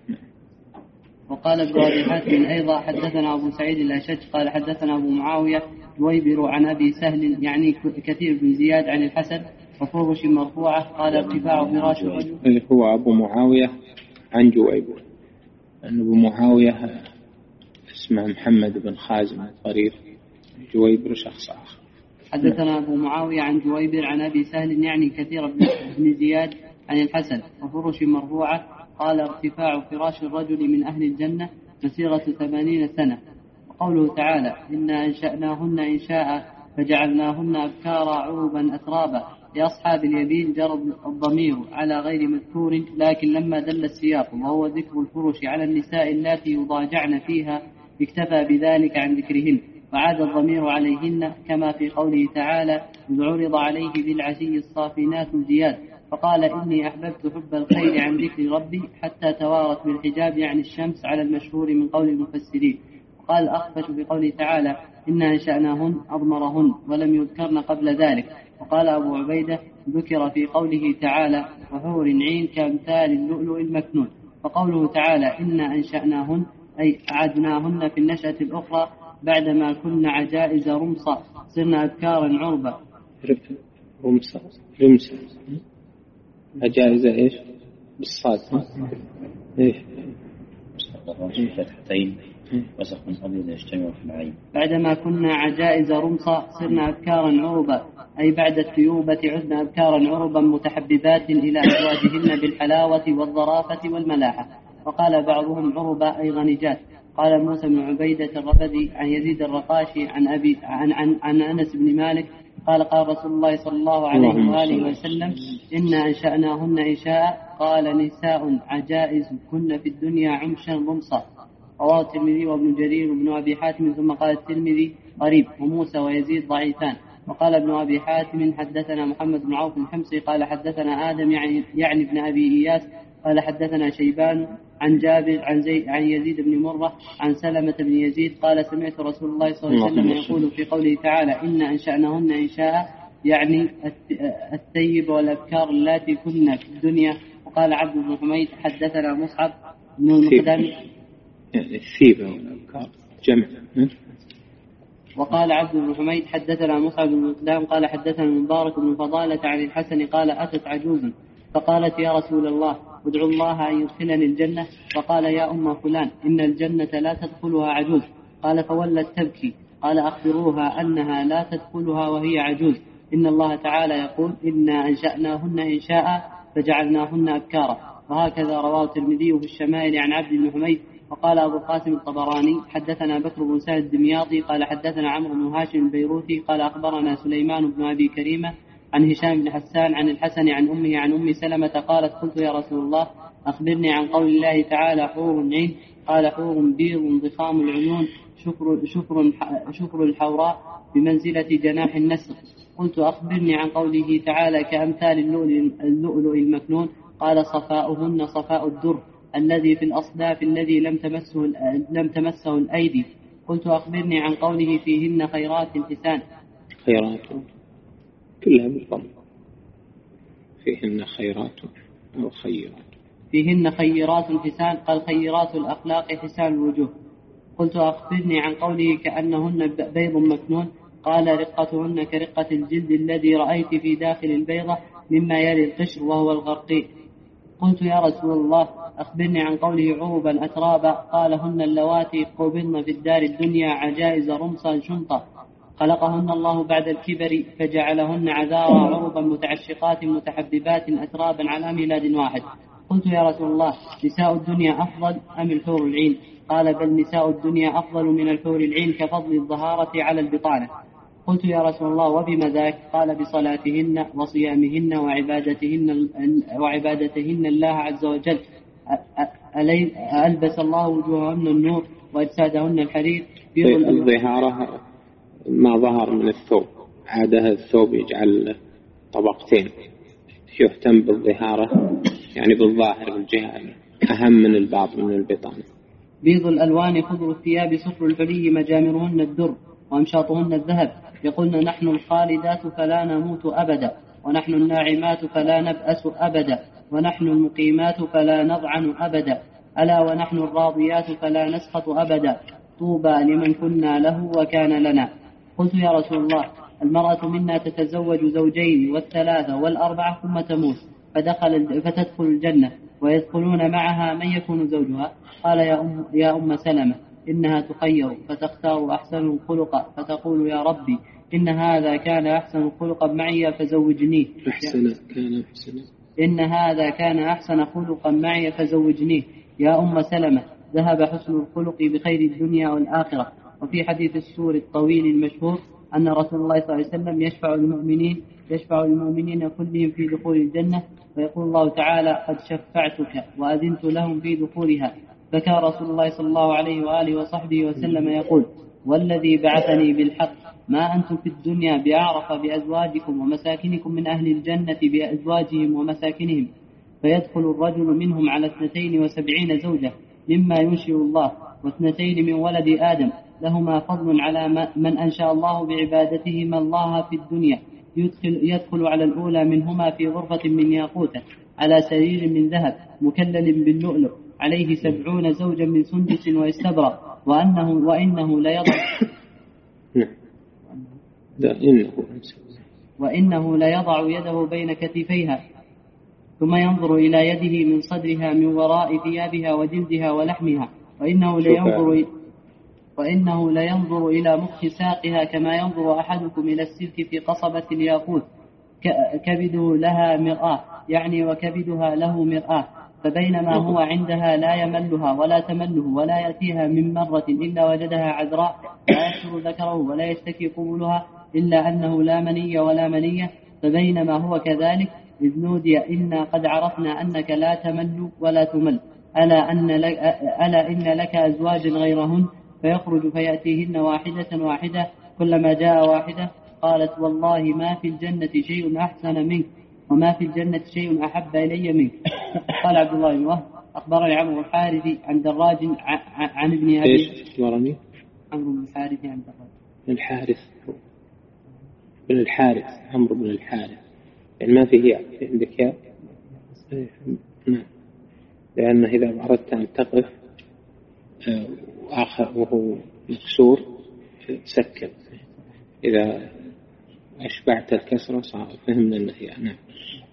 وقال ابن أبي حاتم أيضا حدثنا أبو سعيد الأشج قال حدثنا أبو معاوية دويبر عن أبي سهل يعني كثير بن زياد عن الحسن وفرش مرفوعة قال ارتفاع فراش الرجل. هو أبو معاوية عن جويبر أن أبو معاوية اسمه محمد بن خازم الطريف جويبر شخص آخر. حدثنا أبو معاوية عن جويبر عن أبي سهل يعني كثير بن زياد عن الحسن وفرش مرفوعة قال ارتفاع فراش الرجل من أهل الجنة مسيرة ثمانين سنة. وقوله تعالى إنا أنشأناهن إنشاء فجعلناهن أبكارا عروبا أترابا لأصحاب اليمين جرى الضمير على غير مذكور لكن لما دل السياق وهو ذكر الفرش على النساء اللاتي يضاجعن فيها اكتفى بذلك عن ذكرهن وعاد الضمير عليهن كما في قوله تعالى إذ عرض عليه بالعشي الصافنات الجياد فقال إني أحببت حب الخير عن ذكر ربي حتى توارت بالحجاب عن الشمس على المشهور من قول المفسرين. وقال أخفش بقوله تعالى إنا أنشأناهن أضمرهن ولم يذكرن قبل ذلك. وقال أبو عبيدة ذكر في قوله تعالى وحور عين كامثال اللؤلؤ المكنون. وقوله تعالى إنا أنشأناهن أي أعدناهن في النشأة الأخرى بعدما كنا عجائز رمصة صرنا أبكارا عربا. رمصة رمصة عجائز إيش بالصاد إيش فتحتين وسق أبيض يجتمع في العين. بعدما كنا عجائز رمصة صرنا أبكارا عربا أي بعد الثيوبة عدن أبكارا عربا متحببات إلى أزواجهن بالحلاوة والظرافة والملاحة. وقال بعضهم عربا أي غنجات. قال موسى بن عبيدة الرفدي عن يزيد الرقاشي عن أبي عن, عن, عن أنس بن مالك قال قال رسول الله صلى الله عليه وآله وسلم إن أنشأناهن إنشاء قال نساء عجائز كن في الدنيا عمشا رمصا. رواه الترمذي وابن جرير وابن أبي حاتم. ثم قال الترمذي قريب وموسى ويزيد ضعيفان. وقال ابن أبي حاتم حدثنا محمد بن عوف الحمصي قال حدثنا آدم يعني, يعني ابن أبي إياس قال حدثنا شيبان عن جابر عن, زي عن يزيد بن مرة عن سلمة بن يزيد قال سمعت رسول الله صلى الله عليه وسلم يقول في قوله تعالى إن أنشأناهن إنشاء يعني الثيب والأبكار التي كن في الدنيا. وقال عبد بن حميد حدثنا مصعب بن المقدام الثيب والأبكار جمع. وقال عبد بن حميد حدثنا مصعب بن المقدام قال حدثنا المبارك بن فضالة عن الحسن قال أتت عجوز فقالت يا رسول الله ادعو الله أن يدخلني الجنة. فقال يا أم فلان إن الجنة لا تدخلها عجوز. قال فولت تبكي. قال أخبروها أنها لا تدخلها وهي عجوز. إن الله تعالى يقول إنا أنشأناهن إنشاء فجعلناهن أبكارا. وهكذا رواه الترمذي في الشمائل عن عبد بن حميد. وقال أبو القاسم الطبراني حدثنا بكر بن سعد الدمياطي قال حدثنا عمرو بن هاشم البيروثي قال أخبرنا سليمان بن أبي كريمة عن هشام بن حسان عن الحسن عن أمه عن أم سلمة قالت قلت يا رسول الله أخبرني عن قول الله تعالى حور عين. قال حور بيض ضخام العيون شفر, شفر, شفر الحوراء بمنزلة جناح النسر. قلت أخبرني عن قوله تعالى كأمثال اللؤلؤ المكنون. قال صفاؤهن صفاء الدر الذي في الأصداف الذي لم تمسه, لم تمسه الأيدي. قلت أخبرني عن قوله فيهن خيرات حسان. خيرات كلها بالضم فيهن خيرات أو خيرات فيهن خيرات حسان. قال خيرات الأخلاق حسان الوجوه. قلت أخبرني عن قوله كأنهن بيض مكنون. قال رقتهن كرقة الجلد الذي رأيت في داخل البيضة مما يلي القشر وهو الغرقي. قلت يا رسول الله أخبرني عن قوله عروبا أترابا. قال هن اللواتي قبضن في الدار الدنيا عجائز رمصا شنطا خلقهن الله بعد الكبر فجعلهن عذارا عربا متعشقات متحببات أترابا على ميلاد واحد. قلت يا رسول الله نساء الدنيا أفضل أم الحور العين؟ قال بل نساء الدنيا أفضل من الحور العين كفضل الظهارة على البطانة. قلت يا رسول الله وبما ذاك؟ قال بصلاتهن وصيامهن وعبادتهن, وعبادتهن الله عز وجل. ألبس الله وجوههن النور وأجسادهن الحرير. الظهارة ما ظهر من الثوب عادة الثوب يجعل طبقتين يهتم بالظهارة يعني بالظاهر بالجهة أهم من الباطن من البطانة. بيض الألوان خضر الثياب صفر الحلي مجامرهن الدر وأمشاطهن الذهب. يقولن نحن الخالدات فلا نموت أبدا ونحن الناعمات فلا نبأس أبدا ونحن المقيمات فلا نضعن أبدا ألا ونحن الراضيات فلا نسخط أبدا طوبى لمن كنا له وكان لنا. قلت يا رسول الله المرأة منا تتزوج زوجين والثلاثة والأربعة ثم تموت فدخل فتدخل الجنة ويدخلون معها من يكون زوجها. قال يا أم, يا أم سلمة إنها تخير فتختار أحسن خلقا فتقول يا ربي إن هذا كان أحسن خلقا معي فزوجنيه. أحسن كان أحسن إن هذا كان أحسن خلقا معي فزوجنيه. يا أم سلمة ذهب حسن الخلق بخير الدنيا والآخرة. وفي حديث السور الطويل المشهور أن رسول الله صلى الله عليه وسلم يشفع المؤمنين يشفع المؤمنين كلهم في دخول الجنة ويقول الله تعالى قد شفعتك وأذنت لهم في دخولها. فكان رسول الله صلى الله عليه وآله وصحبه وسلم يقول والذي بعثني بالحق ما أنتم في الدنيا بأعرف بأزواجكم ومساكنكم من أهل الجنة بأزواجهم ومساكنهم. فيدخل الرجل منهم على اثنتين وسبعين زوجة مما ينشئ الله واثنتين من ولد آدم لهما فضل على من أنشأ الله بعبادتهما الله في الدنيا. يدخل, يدخل على الأولى منهما في غرفة من ياقوتة على سرير من ذهب مكلل باللؤلؤ عليه سبعون زوجا من سندس واستبرق وأنه وإنه ليضع وإنه ليضع يده بين كتفيها ثم ينظر إلى يده من صدرها من وراء ثيابها وجلدها ولحمها وإنه لينظر وإنه لينظر إلى مخ ساقها كما ينظر أحدكم إلى السلك في قصبة الياقوت كبده لها مرآة، يعني وكبدها له مرآة، فبينما هو عندها لا يملها ولا تمله ولا يأتيها من مرة إلا وجدها عذراء، لا يكثر ذكره ولا يشتكي قبولها إلا أنه لا مني ولا منية، فبينما هو كذلك إذ نودي إنا قد عرفنا أنك لا تمل ولا تمل، ألا, أن لك ألا إن لك أزواج غيرهن، فيخرج فيأتيهن واحدة واحدة، كلما جاء واحدة قالت والله ما في الجنة شيء أحسن منك وما في الجنة شيء أحب إلي منك. قال عبد الله بن وهب أخبرني عمرو الحارثي عن دراج عن ابن أبي إيش أخبرني عمرو بن الحارث عن دراج بن الحارث بن الحارث عمرو بن الحارث، يعني ما فيه ياء عندك ياء؟ نعم، لأن إذا أردت أن تقف آخر وهو مكسور سكن، إذا أشبعت الكسرة صار فهمنا أنه ياء. نعم.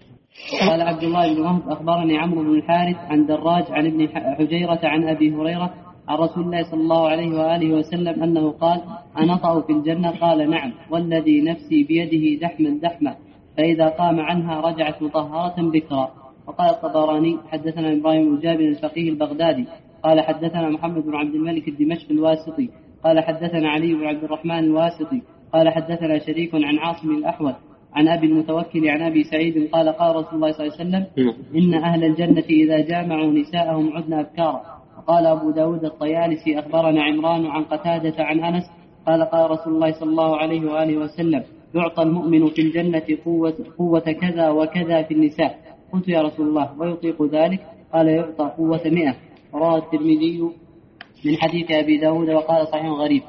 قال عبد الله بن وهب أخبرني عمرو بن الحارث عن دراج عن ابن حجيرة عن أبي هريرة عن رسول الله صلى الله عليه وآله وسلم أنه قال أنطأ في الجنة؟ قال نعم، والذي نفسي بيده دحما دحما، فإذا قام عنها رجعت مطهرة بكرا. وقال الطبراني حدثنا إبراهيم بن جابر الفقيه البغدادي قال حدثنا محمد بن عبد الملك الدمشقي الواسطي قال حدثنا علي بن عبد الرحمن الواسطي قال حدثنا شريك عن عاصم الأحول عن أبي المتوكل عن أبي سعيد قال قال رسول الله صلى الله عليه وسلم إن أهل الجنة إذا جامعوا نساءهم عدن أبكارا. وقال أبو داود الطيالسي أخبرنا عمران عن قتادة عن أنس قال قال رسول الله صلى الله عليه وآله وسلم يعطى المؤمن في الجنة قوة, قوة كذا وكذا في النساء. قلت يا رسول الله ويطيق ذلك؟ قال يعطى قوة مئة. رواه الترمذي من حديث أبي داود وقال صحيح غريب.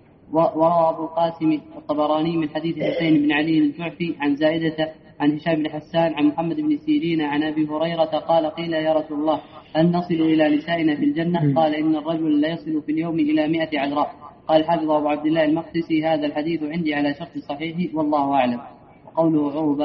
وروى أبو القاسم الطبراني من حديث حسين بن علي الجعفي عن زائدة عن هشام بن حسان عن محمد بن سيرين عن أبي هريرة قال قيل يا رسول الله هل نصل إلى نسائنا في الجنة؟ قال إن الرجل لا يصل في اليوم إلى مئة عذراء. قال حافظ أبو عبد الله المقدسي هذا الحديث عندي على شرط الصحيح والله أعلم. وقوله عروبة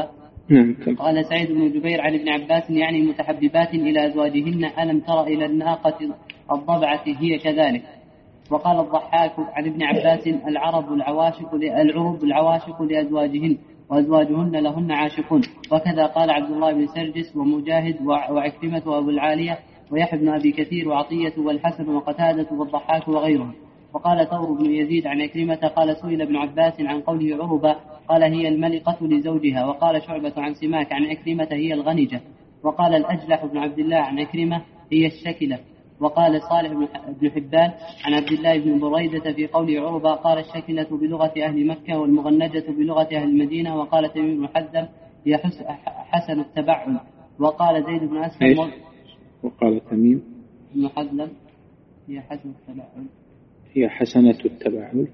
قال سعيد بن جبير عن ابن عباس يعني متحببات إلى أزواجهن ألم تر إلى الناقة الضبعة هي كذلك. وقال الضحاك عن ابن عباس العرب العواشق العرب العواشق لأزواجهن وأزواجهن لهن عاشقون. وكذا قال عبد الله بن سرجس ومجاهد وعكرمة وأبو العالية ويحيى بن أبي كثير وعطية والحسن وقتادة والضحاك وغيرهم. وقال ثور بن يزيد عن عكرمة قال سئل ابن عباس عن قوله عربة قال هي الملقة لزوجها. وقال شعبة عن سماك عن عكرمة هي الغنجة. وقال الأجلح بن عبد الله عن عكرمة هي الشكلة. وقال صالح بن حبان عن عبد الله بن بريدة في قول عربة قال الشكلة بلغة أهل مكة والمغنجة بلغة أهل المدينة. وقال تميم بن حزم هي حسن التبعل. وقال زيد بن أسلم وقال تميم بن حزم هي حسن التبعل هي حسنة التبعل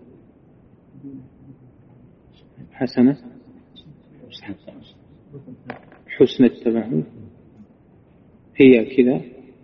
حسنة حسن التبعل هي كذا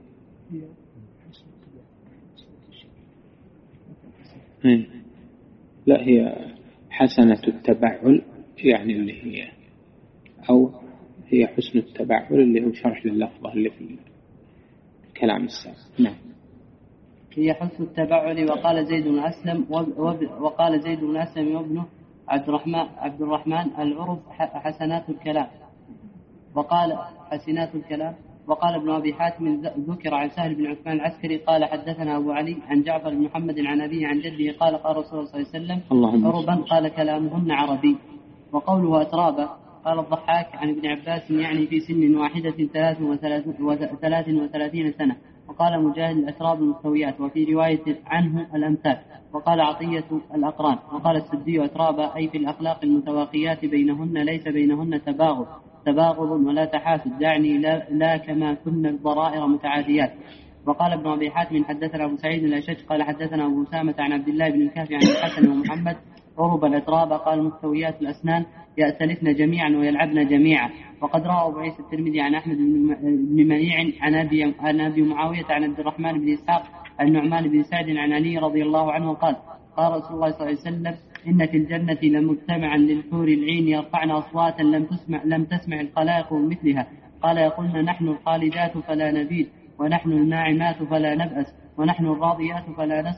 لا هي حسنة التبعل يعني اللي هي أو هي حسن التبعل اللي هو شرح لللفظة اللي في الكلام السابق. نعم هي حسن التبعل. وقال زيد بن أسلم وقال زيد بن أسلم وابنه عبد الرحمن عبد الرحمن العرب حسنات الكلام. وقال حسنات الكلام. وقال ابن أبي حاتم ذكر عن سهل بن عثمان العسكري قال حدثنا أبو علي عن جعفر بن محمد عن أبيه عن جده قال قال رسول الله صلى الله عليه وسلم عربا قال كلامهن عربي. وقوله أترابا قال الضحاك عن ابن عباس يعني في سن واحدة ثلاث وثلاثين سنة. وقال مجاهد الأتراب المستويات وفي رواية عنه الأمثال. وقال عطية الأقران. وقال السدي أترابا أي في الأخلاق المتواقيات بينهن ليس بينهن تباغض تباغض ولا تحاسد يعني لا, لا كما كنا الضرائر متعاديات. وقال ابن أبي حاتم حدثنا أبو سعيد الأشج قال حدثنا أبو أسامة عن عبد الله بن الكافي عن الحسن ومحمد عرب الأتراب قال مستويات الأسنان يأتلفن جميعا ويلعبن جميعا. وقد رأى أبو عيسى الترمذي عن أحمد بن منيع عن أبي, عن أبي معاوية عن عبد الرحمن بن إسحاق عن نعمان بن سعد عن علي رضي الله عنه قال قال رسول الله صلى الله عليه وسلم إن في الجنة لمجتمعا للحور العين يرفعن أصواتا لم تسمع, لم تسمع الخلائق مثلها. قال يقولن نحن الخالدات فلا نبيد ونحن الناعمات فلا نبأس ونحن الراضيات فلا نسخط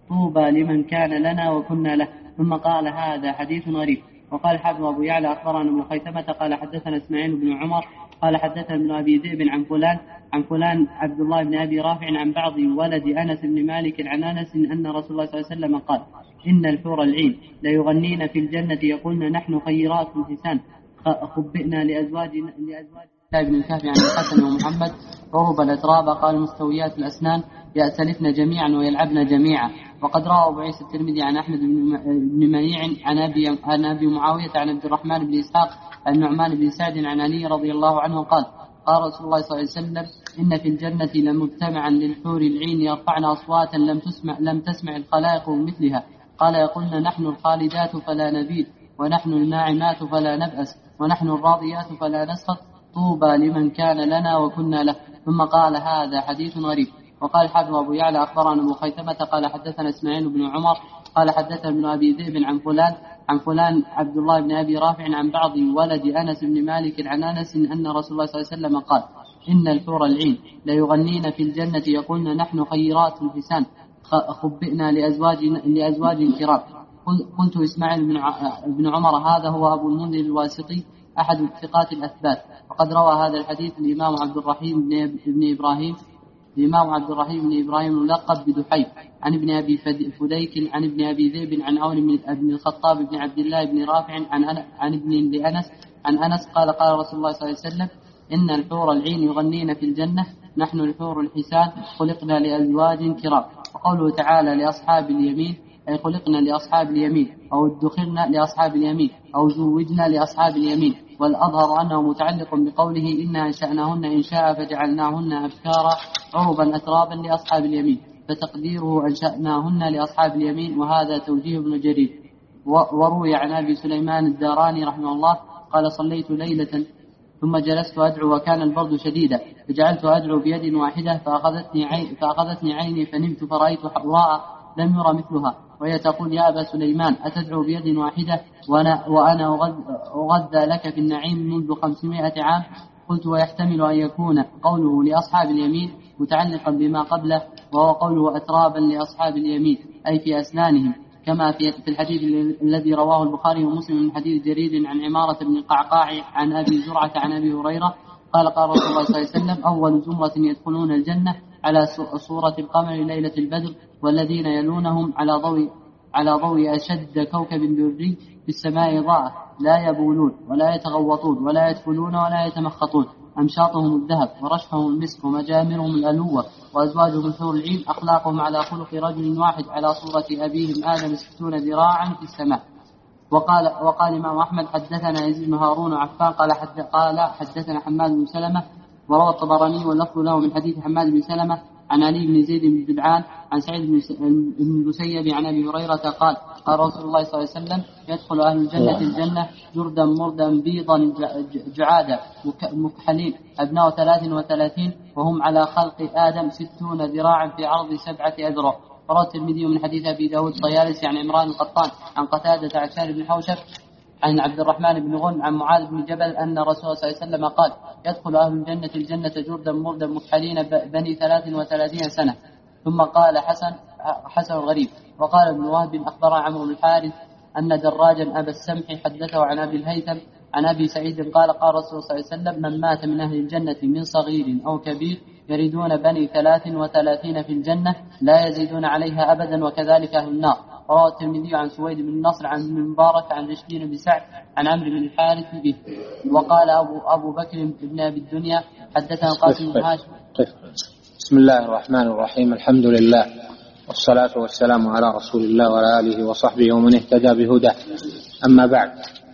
طوبى لمن كان لنا وكنا له. ثم قال هذا حديث غريب. وقال حافظ أبو يعلى أخبرنا ابن خيثمة قال حدثنا إسماعيل بن عمر قال حدثنا ابن أبي ذئب عن فلان عن فلان عبد الله بن أبي رافع عن بعض ولد أنس بن مالك عن أنس أن رسول الله صلى الله عليه وسلم قال إن الحور العين ليغنين في الجنة يقولن نحن خيرات حسان خبئنا لأزواجنا لأزواج بن الكهف عن الحسن ومحمد عربا أترابا قال مستويات الأسنان يأتلفن جميعا ويلعبن جميعا. وقد روى أبو عيسى الترمذي عن أحمد بن منيع عن أبي عن أبي معاوية عن عبد الرحمن بن إسحاق عن النعمان بن سعد عن علي رضي الله عنه قال قال رسول الله صلى الله عليه وسلم إن في الجنة لمجتمعا للحور العين يرفعن أصواتا لم تسمع لم تسمع الخلائق مثلها. قال يقولن نحن الخالدات فلا نبيد ونحن الناعمات فلا نبأس ونحن الراضيات فلا نسخط طوبى لمن كان لنا وكنا له. ثم قال هذا حديث غريب. وقال حافظ أبو يعلى أخبرنا أبو خيثمة قال حدثنا إسماعيل بن عمر قال حدثنا ابن أبي ذئب عن فلان عن فلان عبد الله بن أبي رافع عن بعض ولد أنس بن مالك عن أنس أن رسول الله صلى الله عليه وسلم قال إن الحور العين ليغنين في الجنة يقولن نحن خيرات حسان خبئنا لأزواجنا لأزواج كرام. قلت إسماعيل بن عمر هذا هو أبو المنذر الواسطي أحد الثقات الأثبات. وقد روى هذا الحديث الإمام عبد الرحيم بن إبراهيم الإمام عبد الرحيم بن إبراهيم الملقب بدحيم عن ابن أبي فديك عن ابن أبي ذئب عن عون بن الخطاب بن عبد الله بن رافع عن عن ابن لأنس عن أنس قال قال رسول الله صلى الله عليه وسلم إن الحور العين يغنين في الجنة نحن الحور الحسان خلقنا لأزواج كرام. وقوله تعالى لأصحاب اليمين أي خلقنا لأصحاب اليمين أو ادخرنا لأصحاب اليمين أو زوجنا لأصحاب اليمين. والأظهر أنه متعلق بقوله إنا أنشأناهن إنشاء فجعلناهن أبكارا عربا أترابا لأصحاب اليمين فتقديره أنشأناهن لأصحاب اليمين. وهذا توجيه ابن جرير. وروي عن أبي سليمان الداراني رحمه الله قال صليت ليلة ثم جلست أدعو وكان البرد شديدا فجعلت أدعو بيد واحدة فأخذتني, عين فأخذتني عيني فنمت فرأيت حوراء لم يرى مثلها وهي تقول يا أبا سليمان أتدعو بيد واحدة وأنا, وأنا أغذى لك في النعيم منذ خمسمائة عام. قلت ويحتمل أن يكون قوله لأصحاب اليمين متعلقا بما قبله وهو قوله أترابا لأصحاب اليمين أي في أسنانهم كما في الحديث الذي رواه البخاري ومسلم من حديث جرير عن عمارة بن القعقاع عن أبي زرعة عن أبي هريرة قال قال رسول الله صلى الله عليه وسلم أول زمرة يدخلون الجنة على صورة القمر ليلة البدر والذين يلونهم على ضوء على ضوء أشد كوكب دري في السماء ضاء لا يبولون ولا يتغوطون ولا يدخلون ولا يتمخطون أمشاطهم الذهب ورشحهم المسك ومجامرهم الألوة وأزواجهم الحور العين أخلاقهم على خلق رجل واحد على صورة أبيهم آدم ستون ذراعا في السماء. وقال وقال الإمام أحمد حدثنا يزيد بن هارون عفان قال حد قال حدثنا حماد بن سلمة. وروى الطبراني واللفظ له من حديث حماد بن سلمة عن علي بن زيد بن جدعان عن سعيد بن المسيب عن أبي هريرة قال قال رسول الله صلى الله عليه وسلم يدخل أهل الجنة الجنة جردا مردا بيضا جعادا مكحلين أبناء ثلاث وثلاثين وهم على خلق آدم ستون ذراعا في عرض سبعة أذرع. روى الترمذي من حديث أبي داود طيالسي عن عمران القطان عن قتادة عن شارب بن حوشب عن عبد الرحمن بن غنم عن معاذ بن جبل أن رسول الله صلى الله عليه وسلم قال يدخل أهل الجنة الجنة جردا مردا مكحلين بني ثلاث وثلاثين سنة. ثم قال حسن حسن غريب. وقال ابن وهب أخبر عمرو بن الحارث أن دراجا أبا السمح حدثه عن أبي الهيثم عن أبي سعيد قال قال رسول الله صلى الله عليه وسلم من مات من أهل الجنة من صغير أو كبير يريدون بني ثلاث وثلاثين في الجنة لا يزيدون عليها أبدا وكذلك أهل النار. رواه الترمذي عن سويد بن نصر عن ابن مبارك عن رشدين بن سعد عن عمرو بن الحارث به. وقال أبو, أبو بكر بن أبي الدنيا حدثنا قاسم بن هاشم. بسم الله الرحمن الرحيم الحمد لله والصلاة والسلام على رسول الله وعلى آله وصحبه ومن اهتدى بهداه. أما بعد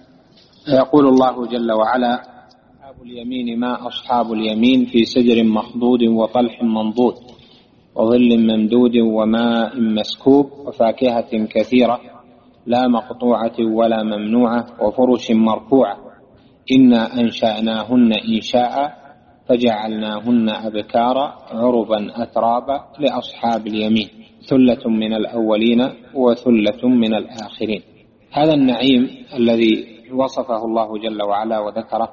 يقول الله جل وعلا أصحاب اليمين ما أصحاب اليمين في سدر مخضود وطلح منضود وظل ممدود وماء مسكوب وفاكهة كثيرة لا مقطوعة ولا ممنوعة وفرش مرفوعة إنا أنشأناهن إنشاء فجعلناهن أبكارا عربا أترابا لأصحاب اليمين ثلة من الأولين وثلة من الآخرين. هذا النعيم الذي وصفه الله جل وعلا وذكره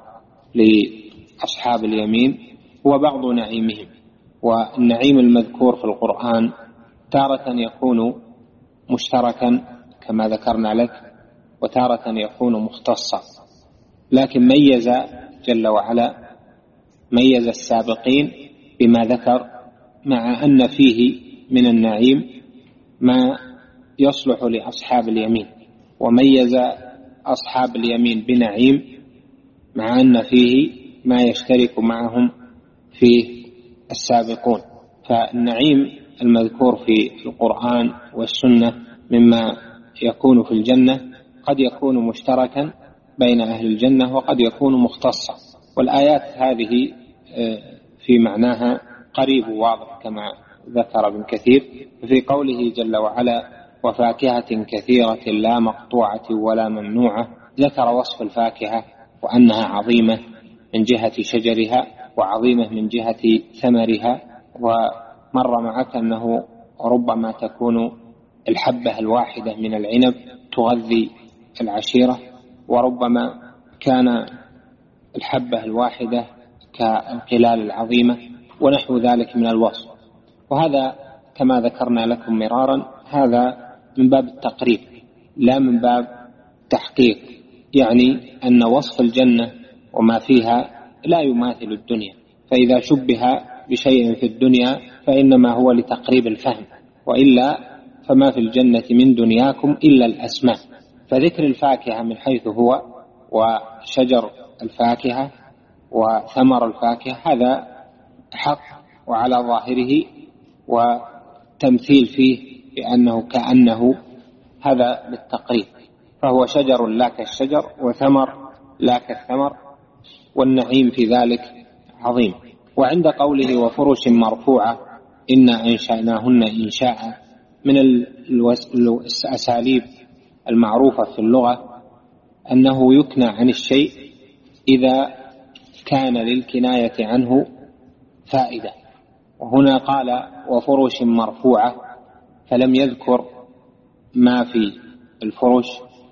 لأصحاب اليمين هو بعض نعيمهم. والنعيم المذكور في القرآن تارة يكون مشتركا كما ذكرنا لك، وتارة يكون مختصا، لكن ميز جل وعلا ميز السابقين بما ذكر، مع أن فيه من النعيم ما يصلح لأصحاب اليمين، وميز أصحاب اليمين بنعيم مع أن فيه ما يشترك معهم فيه السابقون. فالنعيم المذكور في القرآن والسنة مما يكون في الجنة قد يكون مشتركا بين أهل الجنة وقد يكون مختصا، والآيات هذه في معناها قريب واضح كما ذكر ابن كثير في قوله جل وعلا وفاكهة كثيرة لا مقطوعة ولا ممنوعة، ذكر وصف الفاكهة وأنها عظيمة من جهة شجرها وعظيمة من جهة ثمرها، ومر معك أنه ربما تكون الحبة الواحدة من العنب تغذي العشيرة، وربما كان الحبة الواحدة كالقلال العظيمة ونحو ذلك من الوصف. وهذا كما ذكرنا لكم مرارا هذا من باب التقريب لا من باب تحقيق، يعني أن وصف الجنة وما فيها لا يماثل الدنيا، فإذا شبه بشيء في الدنيا فإنما هو لتقريب الفهم، وإلا فما في الجنة من دنياكم إلا الأسماء. فذكر الفاكهة من حيث هو وشجر الفاكهة وثمر الفاكهة هذا حق وعلى ظاهره، وتمثيل فيه بأنه كأنه هذا بالتقريب، فهو شجر لا كالشجر وثمر لا كالثمر، والنعيم في ذلك عظيم. وعند قوله وفرش مرفوعة إنا أنشأناهن إنشاء، من الأساليب المعروفة في اللغة أنه يكنى عن الشيء إذا كان للكناية عنه فائدة، وهنا قال وفرش مرفوعة فلم يذكر ما في الفرش،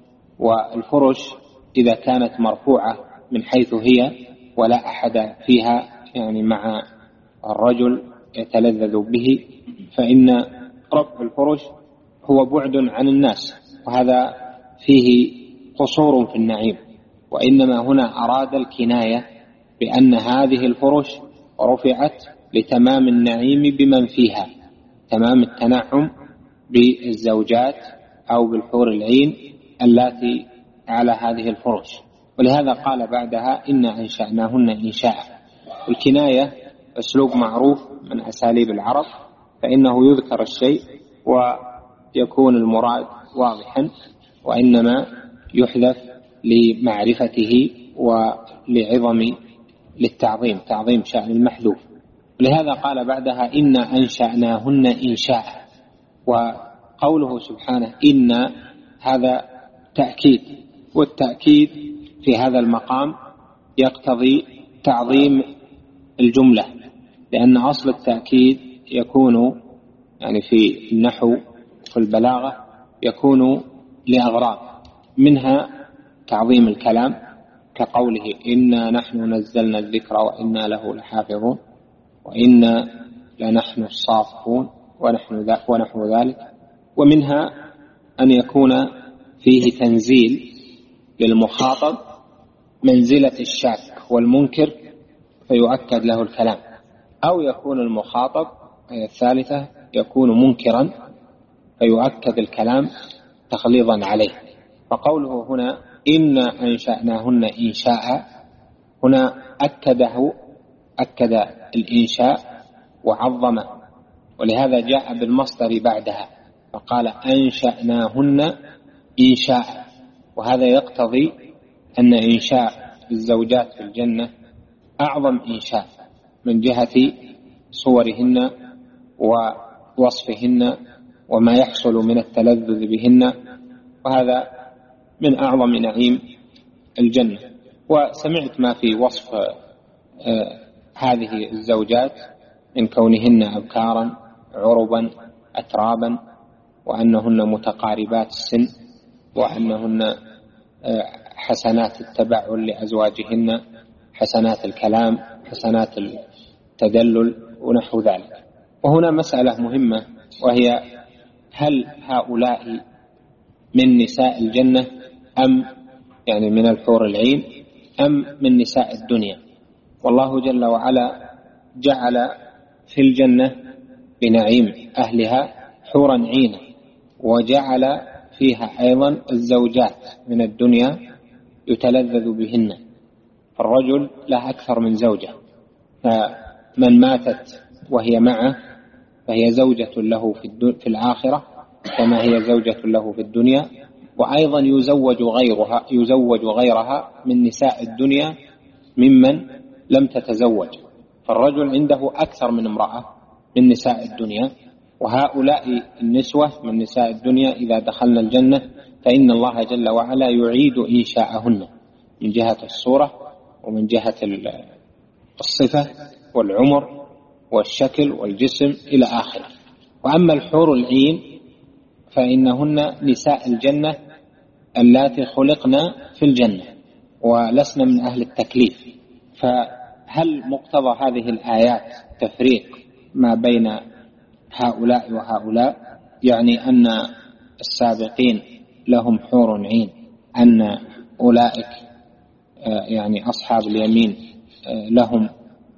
والفرش إذا كانت مرفوعة من حيث هي ولا أحد فيها يعني مع الرجل يتلذذ به، فإن رفع الفرش هو بعد عن الناس، وهذا فيه قصور في النعيم، وإنما هنا أراد الكناية بأن هذه الفرش رفعت لتمام النعيم بمن فيها، تمام التنعم بالزوجات أو بالحور العين التي على هذه الفرش. ولهذا قال بعدها إنا أنشأناهن إنشاء. الكناية أسلوب معروف من أساليب العرب، فإنه يذكر الشيء ويكون المراد واضحا، وإنما يحذف لمعرفته ولعظم للتعظيم، تعظيم شأن المحذوف. لهذا قال بعدها إنا أنشأناهن إنشاء. وقوله سبحانه إن هذا تأكيد، والتأكيد في هذا المقام يقتضي تعظيم الجملة، لأن أصل التأكيد يكون يعني في النحو في البلاغة يكون لأغراض، منها تعظيم الكلام كقوله إنا نحن نزلنا الذكر وإنا له لحافظون، وإنا لنحن الصافون ونحو ذلك. ومنها أن يكون فيه تنزيل للمخاطب منزلة الشاك والمنكر فيؤكد له الكلام، أو يكون المخاطب الثالثة يكون منكرا فيؤكد الكلام تغليظا عليه. فقوله هنا إنا أنشأناهن إنشاء هنا أكده أكد الإنشاء وعظمه، ولهذا جاء بالمصدر بعدها فقال أنشأناهن إنشاء، وهذا يقتضي أن إنشاء الزوجات في الجنة أعظم إنشاء من جهة صورهن ووصفهن وما يحصل من التلذذ بهن، وهذا من أعظم نعيم الجنة. وسمعت ما في وصف آه هذه الزوجات من كونهن أبكارا عربا أترابا، وأنهن متقاربات السن، وأنهن آه حسنات التبعل لأزواجهن، حسنات الكلام، حسنات التدلل ونحو ذلك. وهنا مسألة مهمة، وهي هل هؤلاء من نساء الجنة أم يعني من الحور العين أم من نساء الدنيا؟ والله جل وعلا جعل في الجنة بنعيم أهلها حورا عينا، وجعل فيها أيضا الزوجات من الدنيا يتلذذ بهن، فالرجل له أكثر من زوجة، فمن ماتت وهي معه فهي زوجة له في الآخرة كما هي زوجة له في الدنيا، وأيضا يزوج غيرها يزوج غيرها من نساء الدنيا ممن لم تتزوج، فالرجل عنده أكثر من امرأة من نساء الدنيا. وهؤلاء النسوة من نساء الدنيا إذا دخلنا الجنة فإن الله جل وعلا يعيد إنشاءهن من جهة الصورة ومن جهة الصفة والعمر والشكل والجسم إلى آخره. وأما الحور العين فإنهن نساء الجنة اللاتي خلقنا في الجنة ولسنا من أهل التكليف. فهل مقتضى هذه الآيات تفريق ما بين هؤلاء وهؤلاء، يعني أن السابقين لهم حور عين، أن أولئك يعني أصحاب اليمين لهم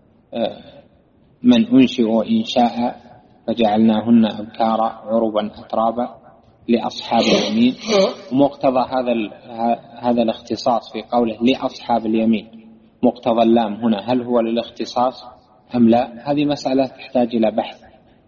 من أنشئوا إنشاء فجعلناهن أبكارا عربا أترابا لأصحاب اليمين؟ ومقتضى هذا هذا الاختصاص في قوله لأصحاب اليمين، مقتضى اللام هنا هل هو للاختصاص أم لا؟ هذه مسألة تحتاج إلى بحث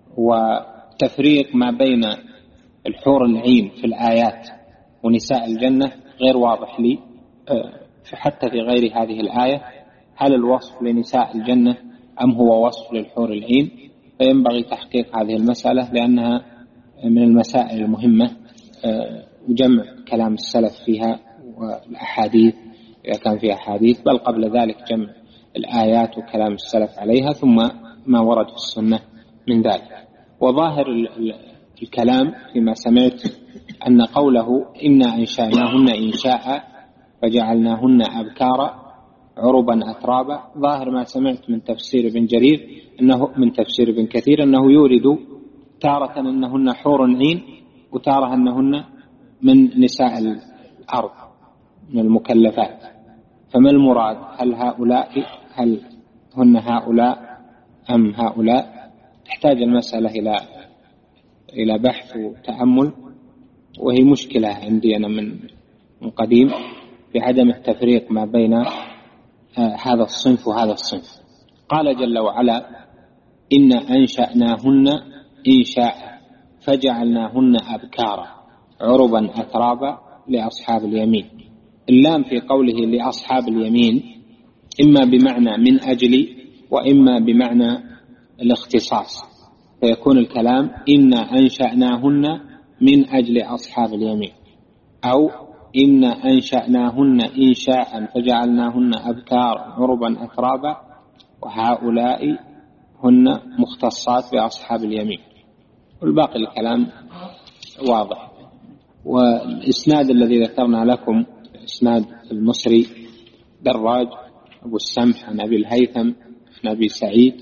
وتفريق ما بين الحور العين في الآيات ونساء الجنة غير واضح لي حتى في غير هذه الآية. هل الوصف لنساء الجنة أم هو وصف للحور العين؟ فينبغي تحقيق هذه المسألة لأنها من المسائل المهمة وجمع كلام السلف فيها والأحاديث إذا كان فيها حديث، بل قبل ذلك جمع الآيات وكلام السلف عليها ثم ما ورد في السنة من ذلك. وظاهر الكلام فيما سمعت أن قوله إنا أنشأناهن إنشاء فجعلناهن أبكارا عربا أترابا، ظاهر ما سمعت من تفسير ابن جرير أنه من تفسير ابن كثير أنه يورد تارة أنهن حور عين وتارة أنهن من نساء الأرض من المكلفات. فما المراد؟ هل هؤلاء هل هن هؤلاء أم هؤلاء؟ تحتاج المسألة إلى إلى بحث وتأمل، وهي مشكلة عندي أنا من من قديم بعدم التفريق ما بين هذا الصنف وهذا الصنف. قال جل وعلا إن أنشأناهن إنشاء فجعلناهن أبكارا عربا أترابا لأصحاب اليمين. اللام في قوله لأصحاب اليمين إما بمعنى من أجل وإما بمعنى الاختصاص، فيكون الكلام إن أنشأناهن من أجل أصحاب اليمين، أو إن أنشأناهن إنشاء فجعلناهن أبكار عربا أترابا وهؤلاء هن مختصات بأصحاب اليمين. والباقي الكلام واضح. والإسناد الذي ذكرنا لكم إسناد المصري دراج أبو السمح عن أبي الهيثم عن أبي سعيد،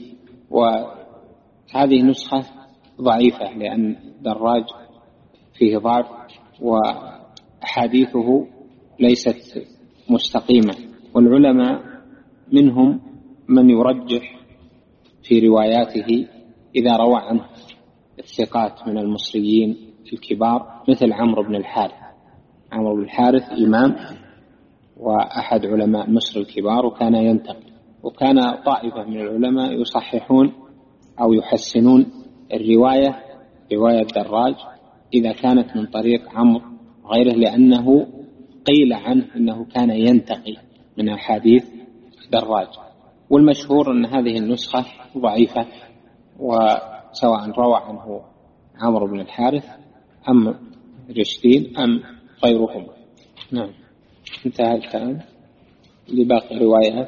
وهذه نسخة ضعيفة لأن دراج فيه ضعف وأحاديثه ليست مستقيمة، والعلماء منهم من يرجح في رواياته إذا روى عنه الثقات من المصريين الكبار مثل عمرو بن الحارث. عمرو بن الحارث إمام وأحد علماء مصر الكبار وكان ينتقل، وكان طائفة من العلماء يصححون أو يحسنون الرواية رواية دراج إذا كانت من طريق عمرو غيره، لأنه قيل عنه أنه كان ينتقي من أحاديث دراج. والمشهور أن هذه النسخة ضعيفة، وسواء روى عنه عمرو بن الحارث أم رشدين أم غيرهم. نعم، انتهى الكلام. لباقي روايات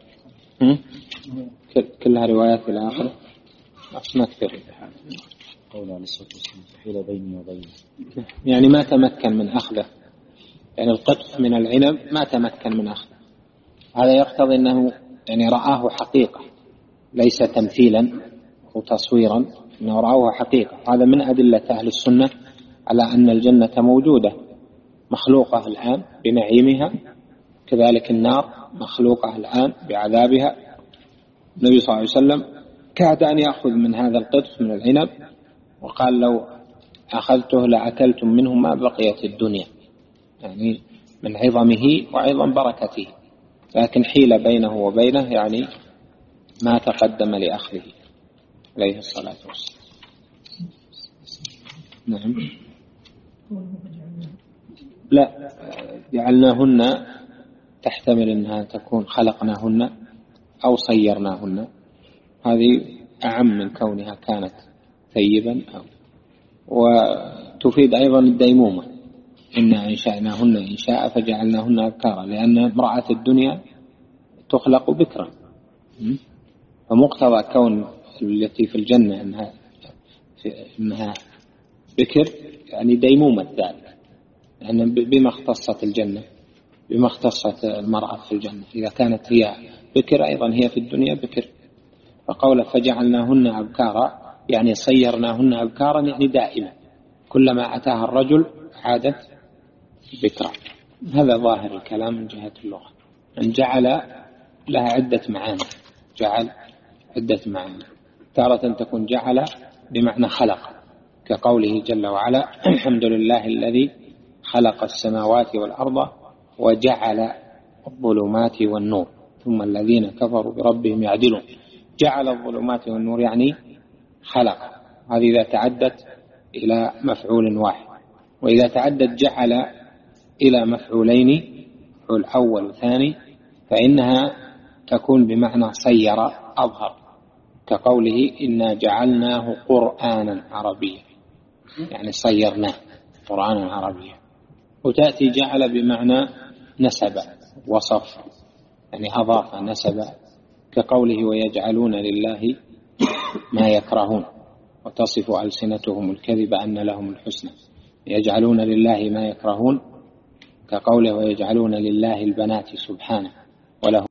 كلها روايات إلى آخر ما كثير. قول عليه الصلاة والسلام حيل بيني وبينه، يعني ما تمكن من أخذه، يعني القطف من العنب ما تمكن من أخذه. هذا يقتضي أنه يعني رآه حقيقة ليس تمثيلا وتصويرا، أنه رآه حقيقة. هذا من أدلة أهل السنة على أن الجنة موجودة مخلوقة الآن بنعيمها، كذلك النار مخلوقة الآن بعذابها. النبي صلى الله عليه وسلم كاد أن يأخذ من هذا القطف من العنب وقال لو أخذته لأكلتم منه ما بقيت الدنيا، يعني من عظمه وعظم بركته، لكن حيل بينه وبينه يعني ما تقدم لأخذه عليه الصلاة والسلام. نعم. لا، جعلناهن تحتمل أنها تكون خلقناهن أو صيرناهن، هذه أعم من كونها كانت ثيبا أو، وتفيد أيضا الديمومة، إنا أنشأناهن إنشاء فجعلناهن أبكارا، لأن امرأة الدنيا تخلق بكرا، فمقتضى كون التي في الجنة إنها, إنها بكر يعني ديمومة ذلك، لأن بما اختصت الجنة بما اختصت المرأة في الجنة، إذا كانت هي بكر أيضا هي في الدنيا بكر. فقوله فجعلناهن أبكارا يعني صيرناهن أبكارا يعني دائما كلما أتاها الرجل عادت بكرا. هذا ظاهر الكلام من جهة اللغة، أن جعل لها عدة معاني، جعل عدة معاني، تارة تكون جعل بمعنى خلق كقوله جل وعلا الحمد لله الذي خلق السماوات والأرض وجعل الظلمات والنور ثم الذين كفروا بربهم يعدلون. جعل الظلمات والنور يعني خلق، هذه إذا تعدت إلى مفعول واحد، وإذا تعدت جعل إلى مفعولين مفعول أول وثاني فإنها تكون بمعنى صير أظهر، كقوله إنا جعلناه قرآنا عربيا يعني صيرناه قرآنا عربيا. وتأتي جعل بمعنى نسب وصف يعني أضاف نسب، كقوله ويجعلون لله ما يكرهون وتصف ألسنتهم الكذب أن لهم الحسنى، يجعلون لله ما يكرهون كقوله ويجعلون لله البنات سبحانه وله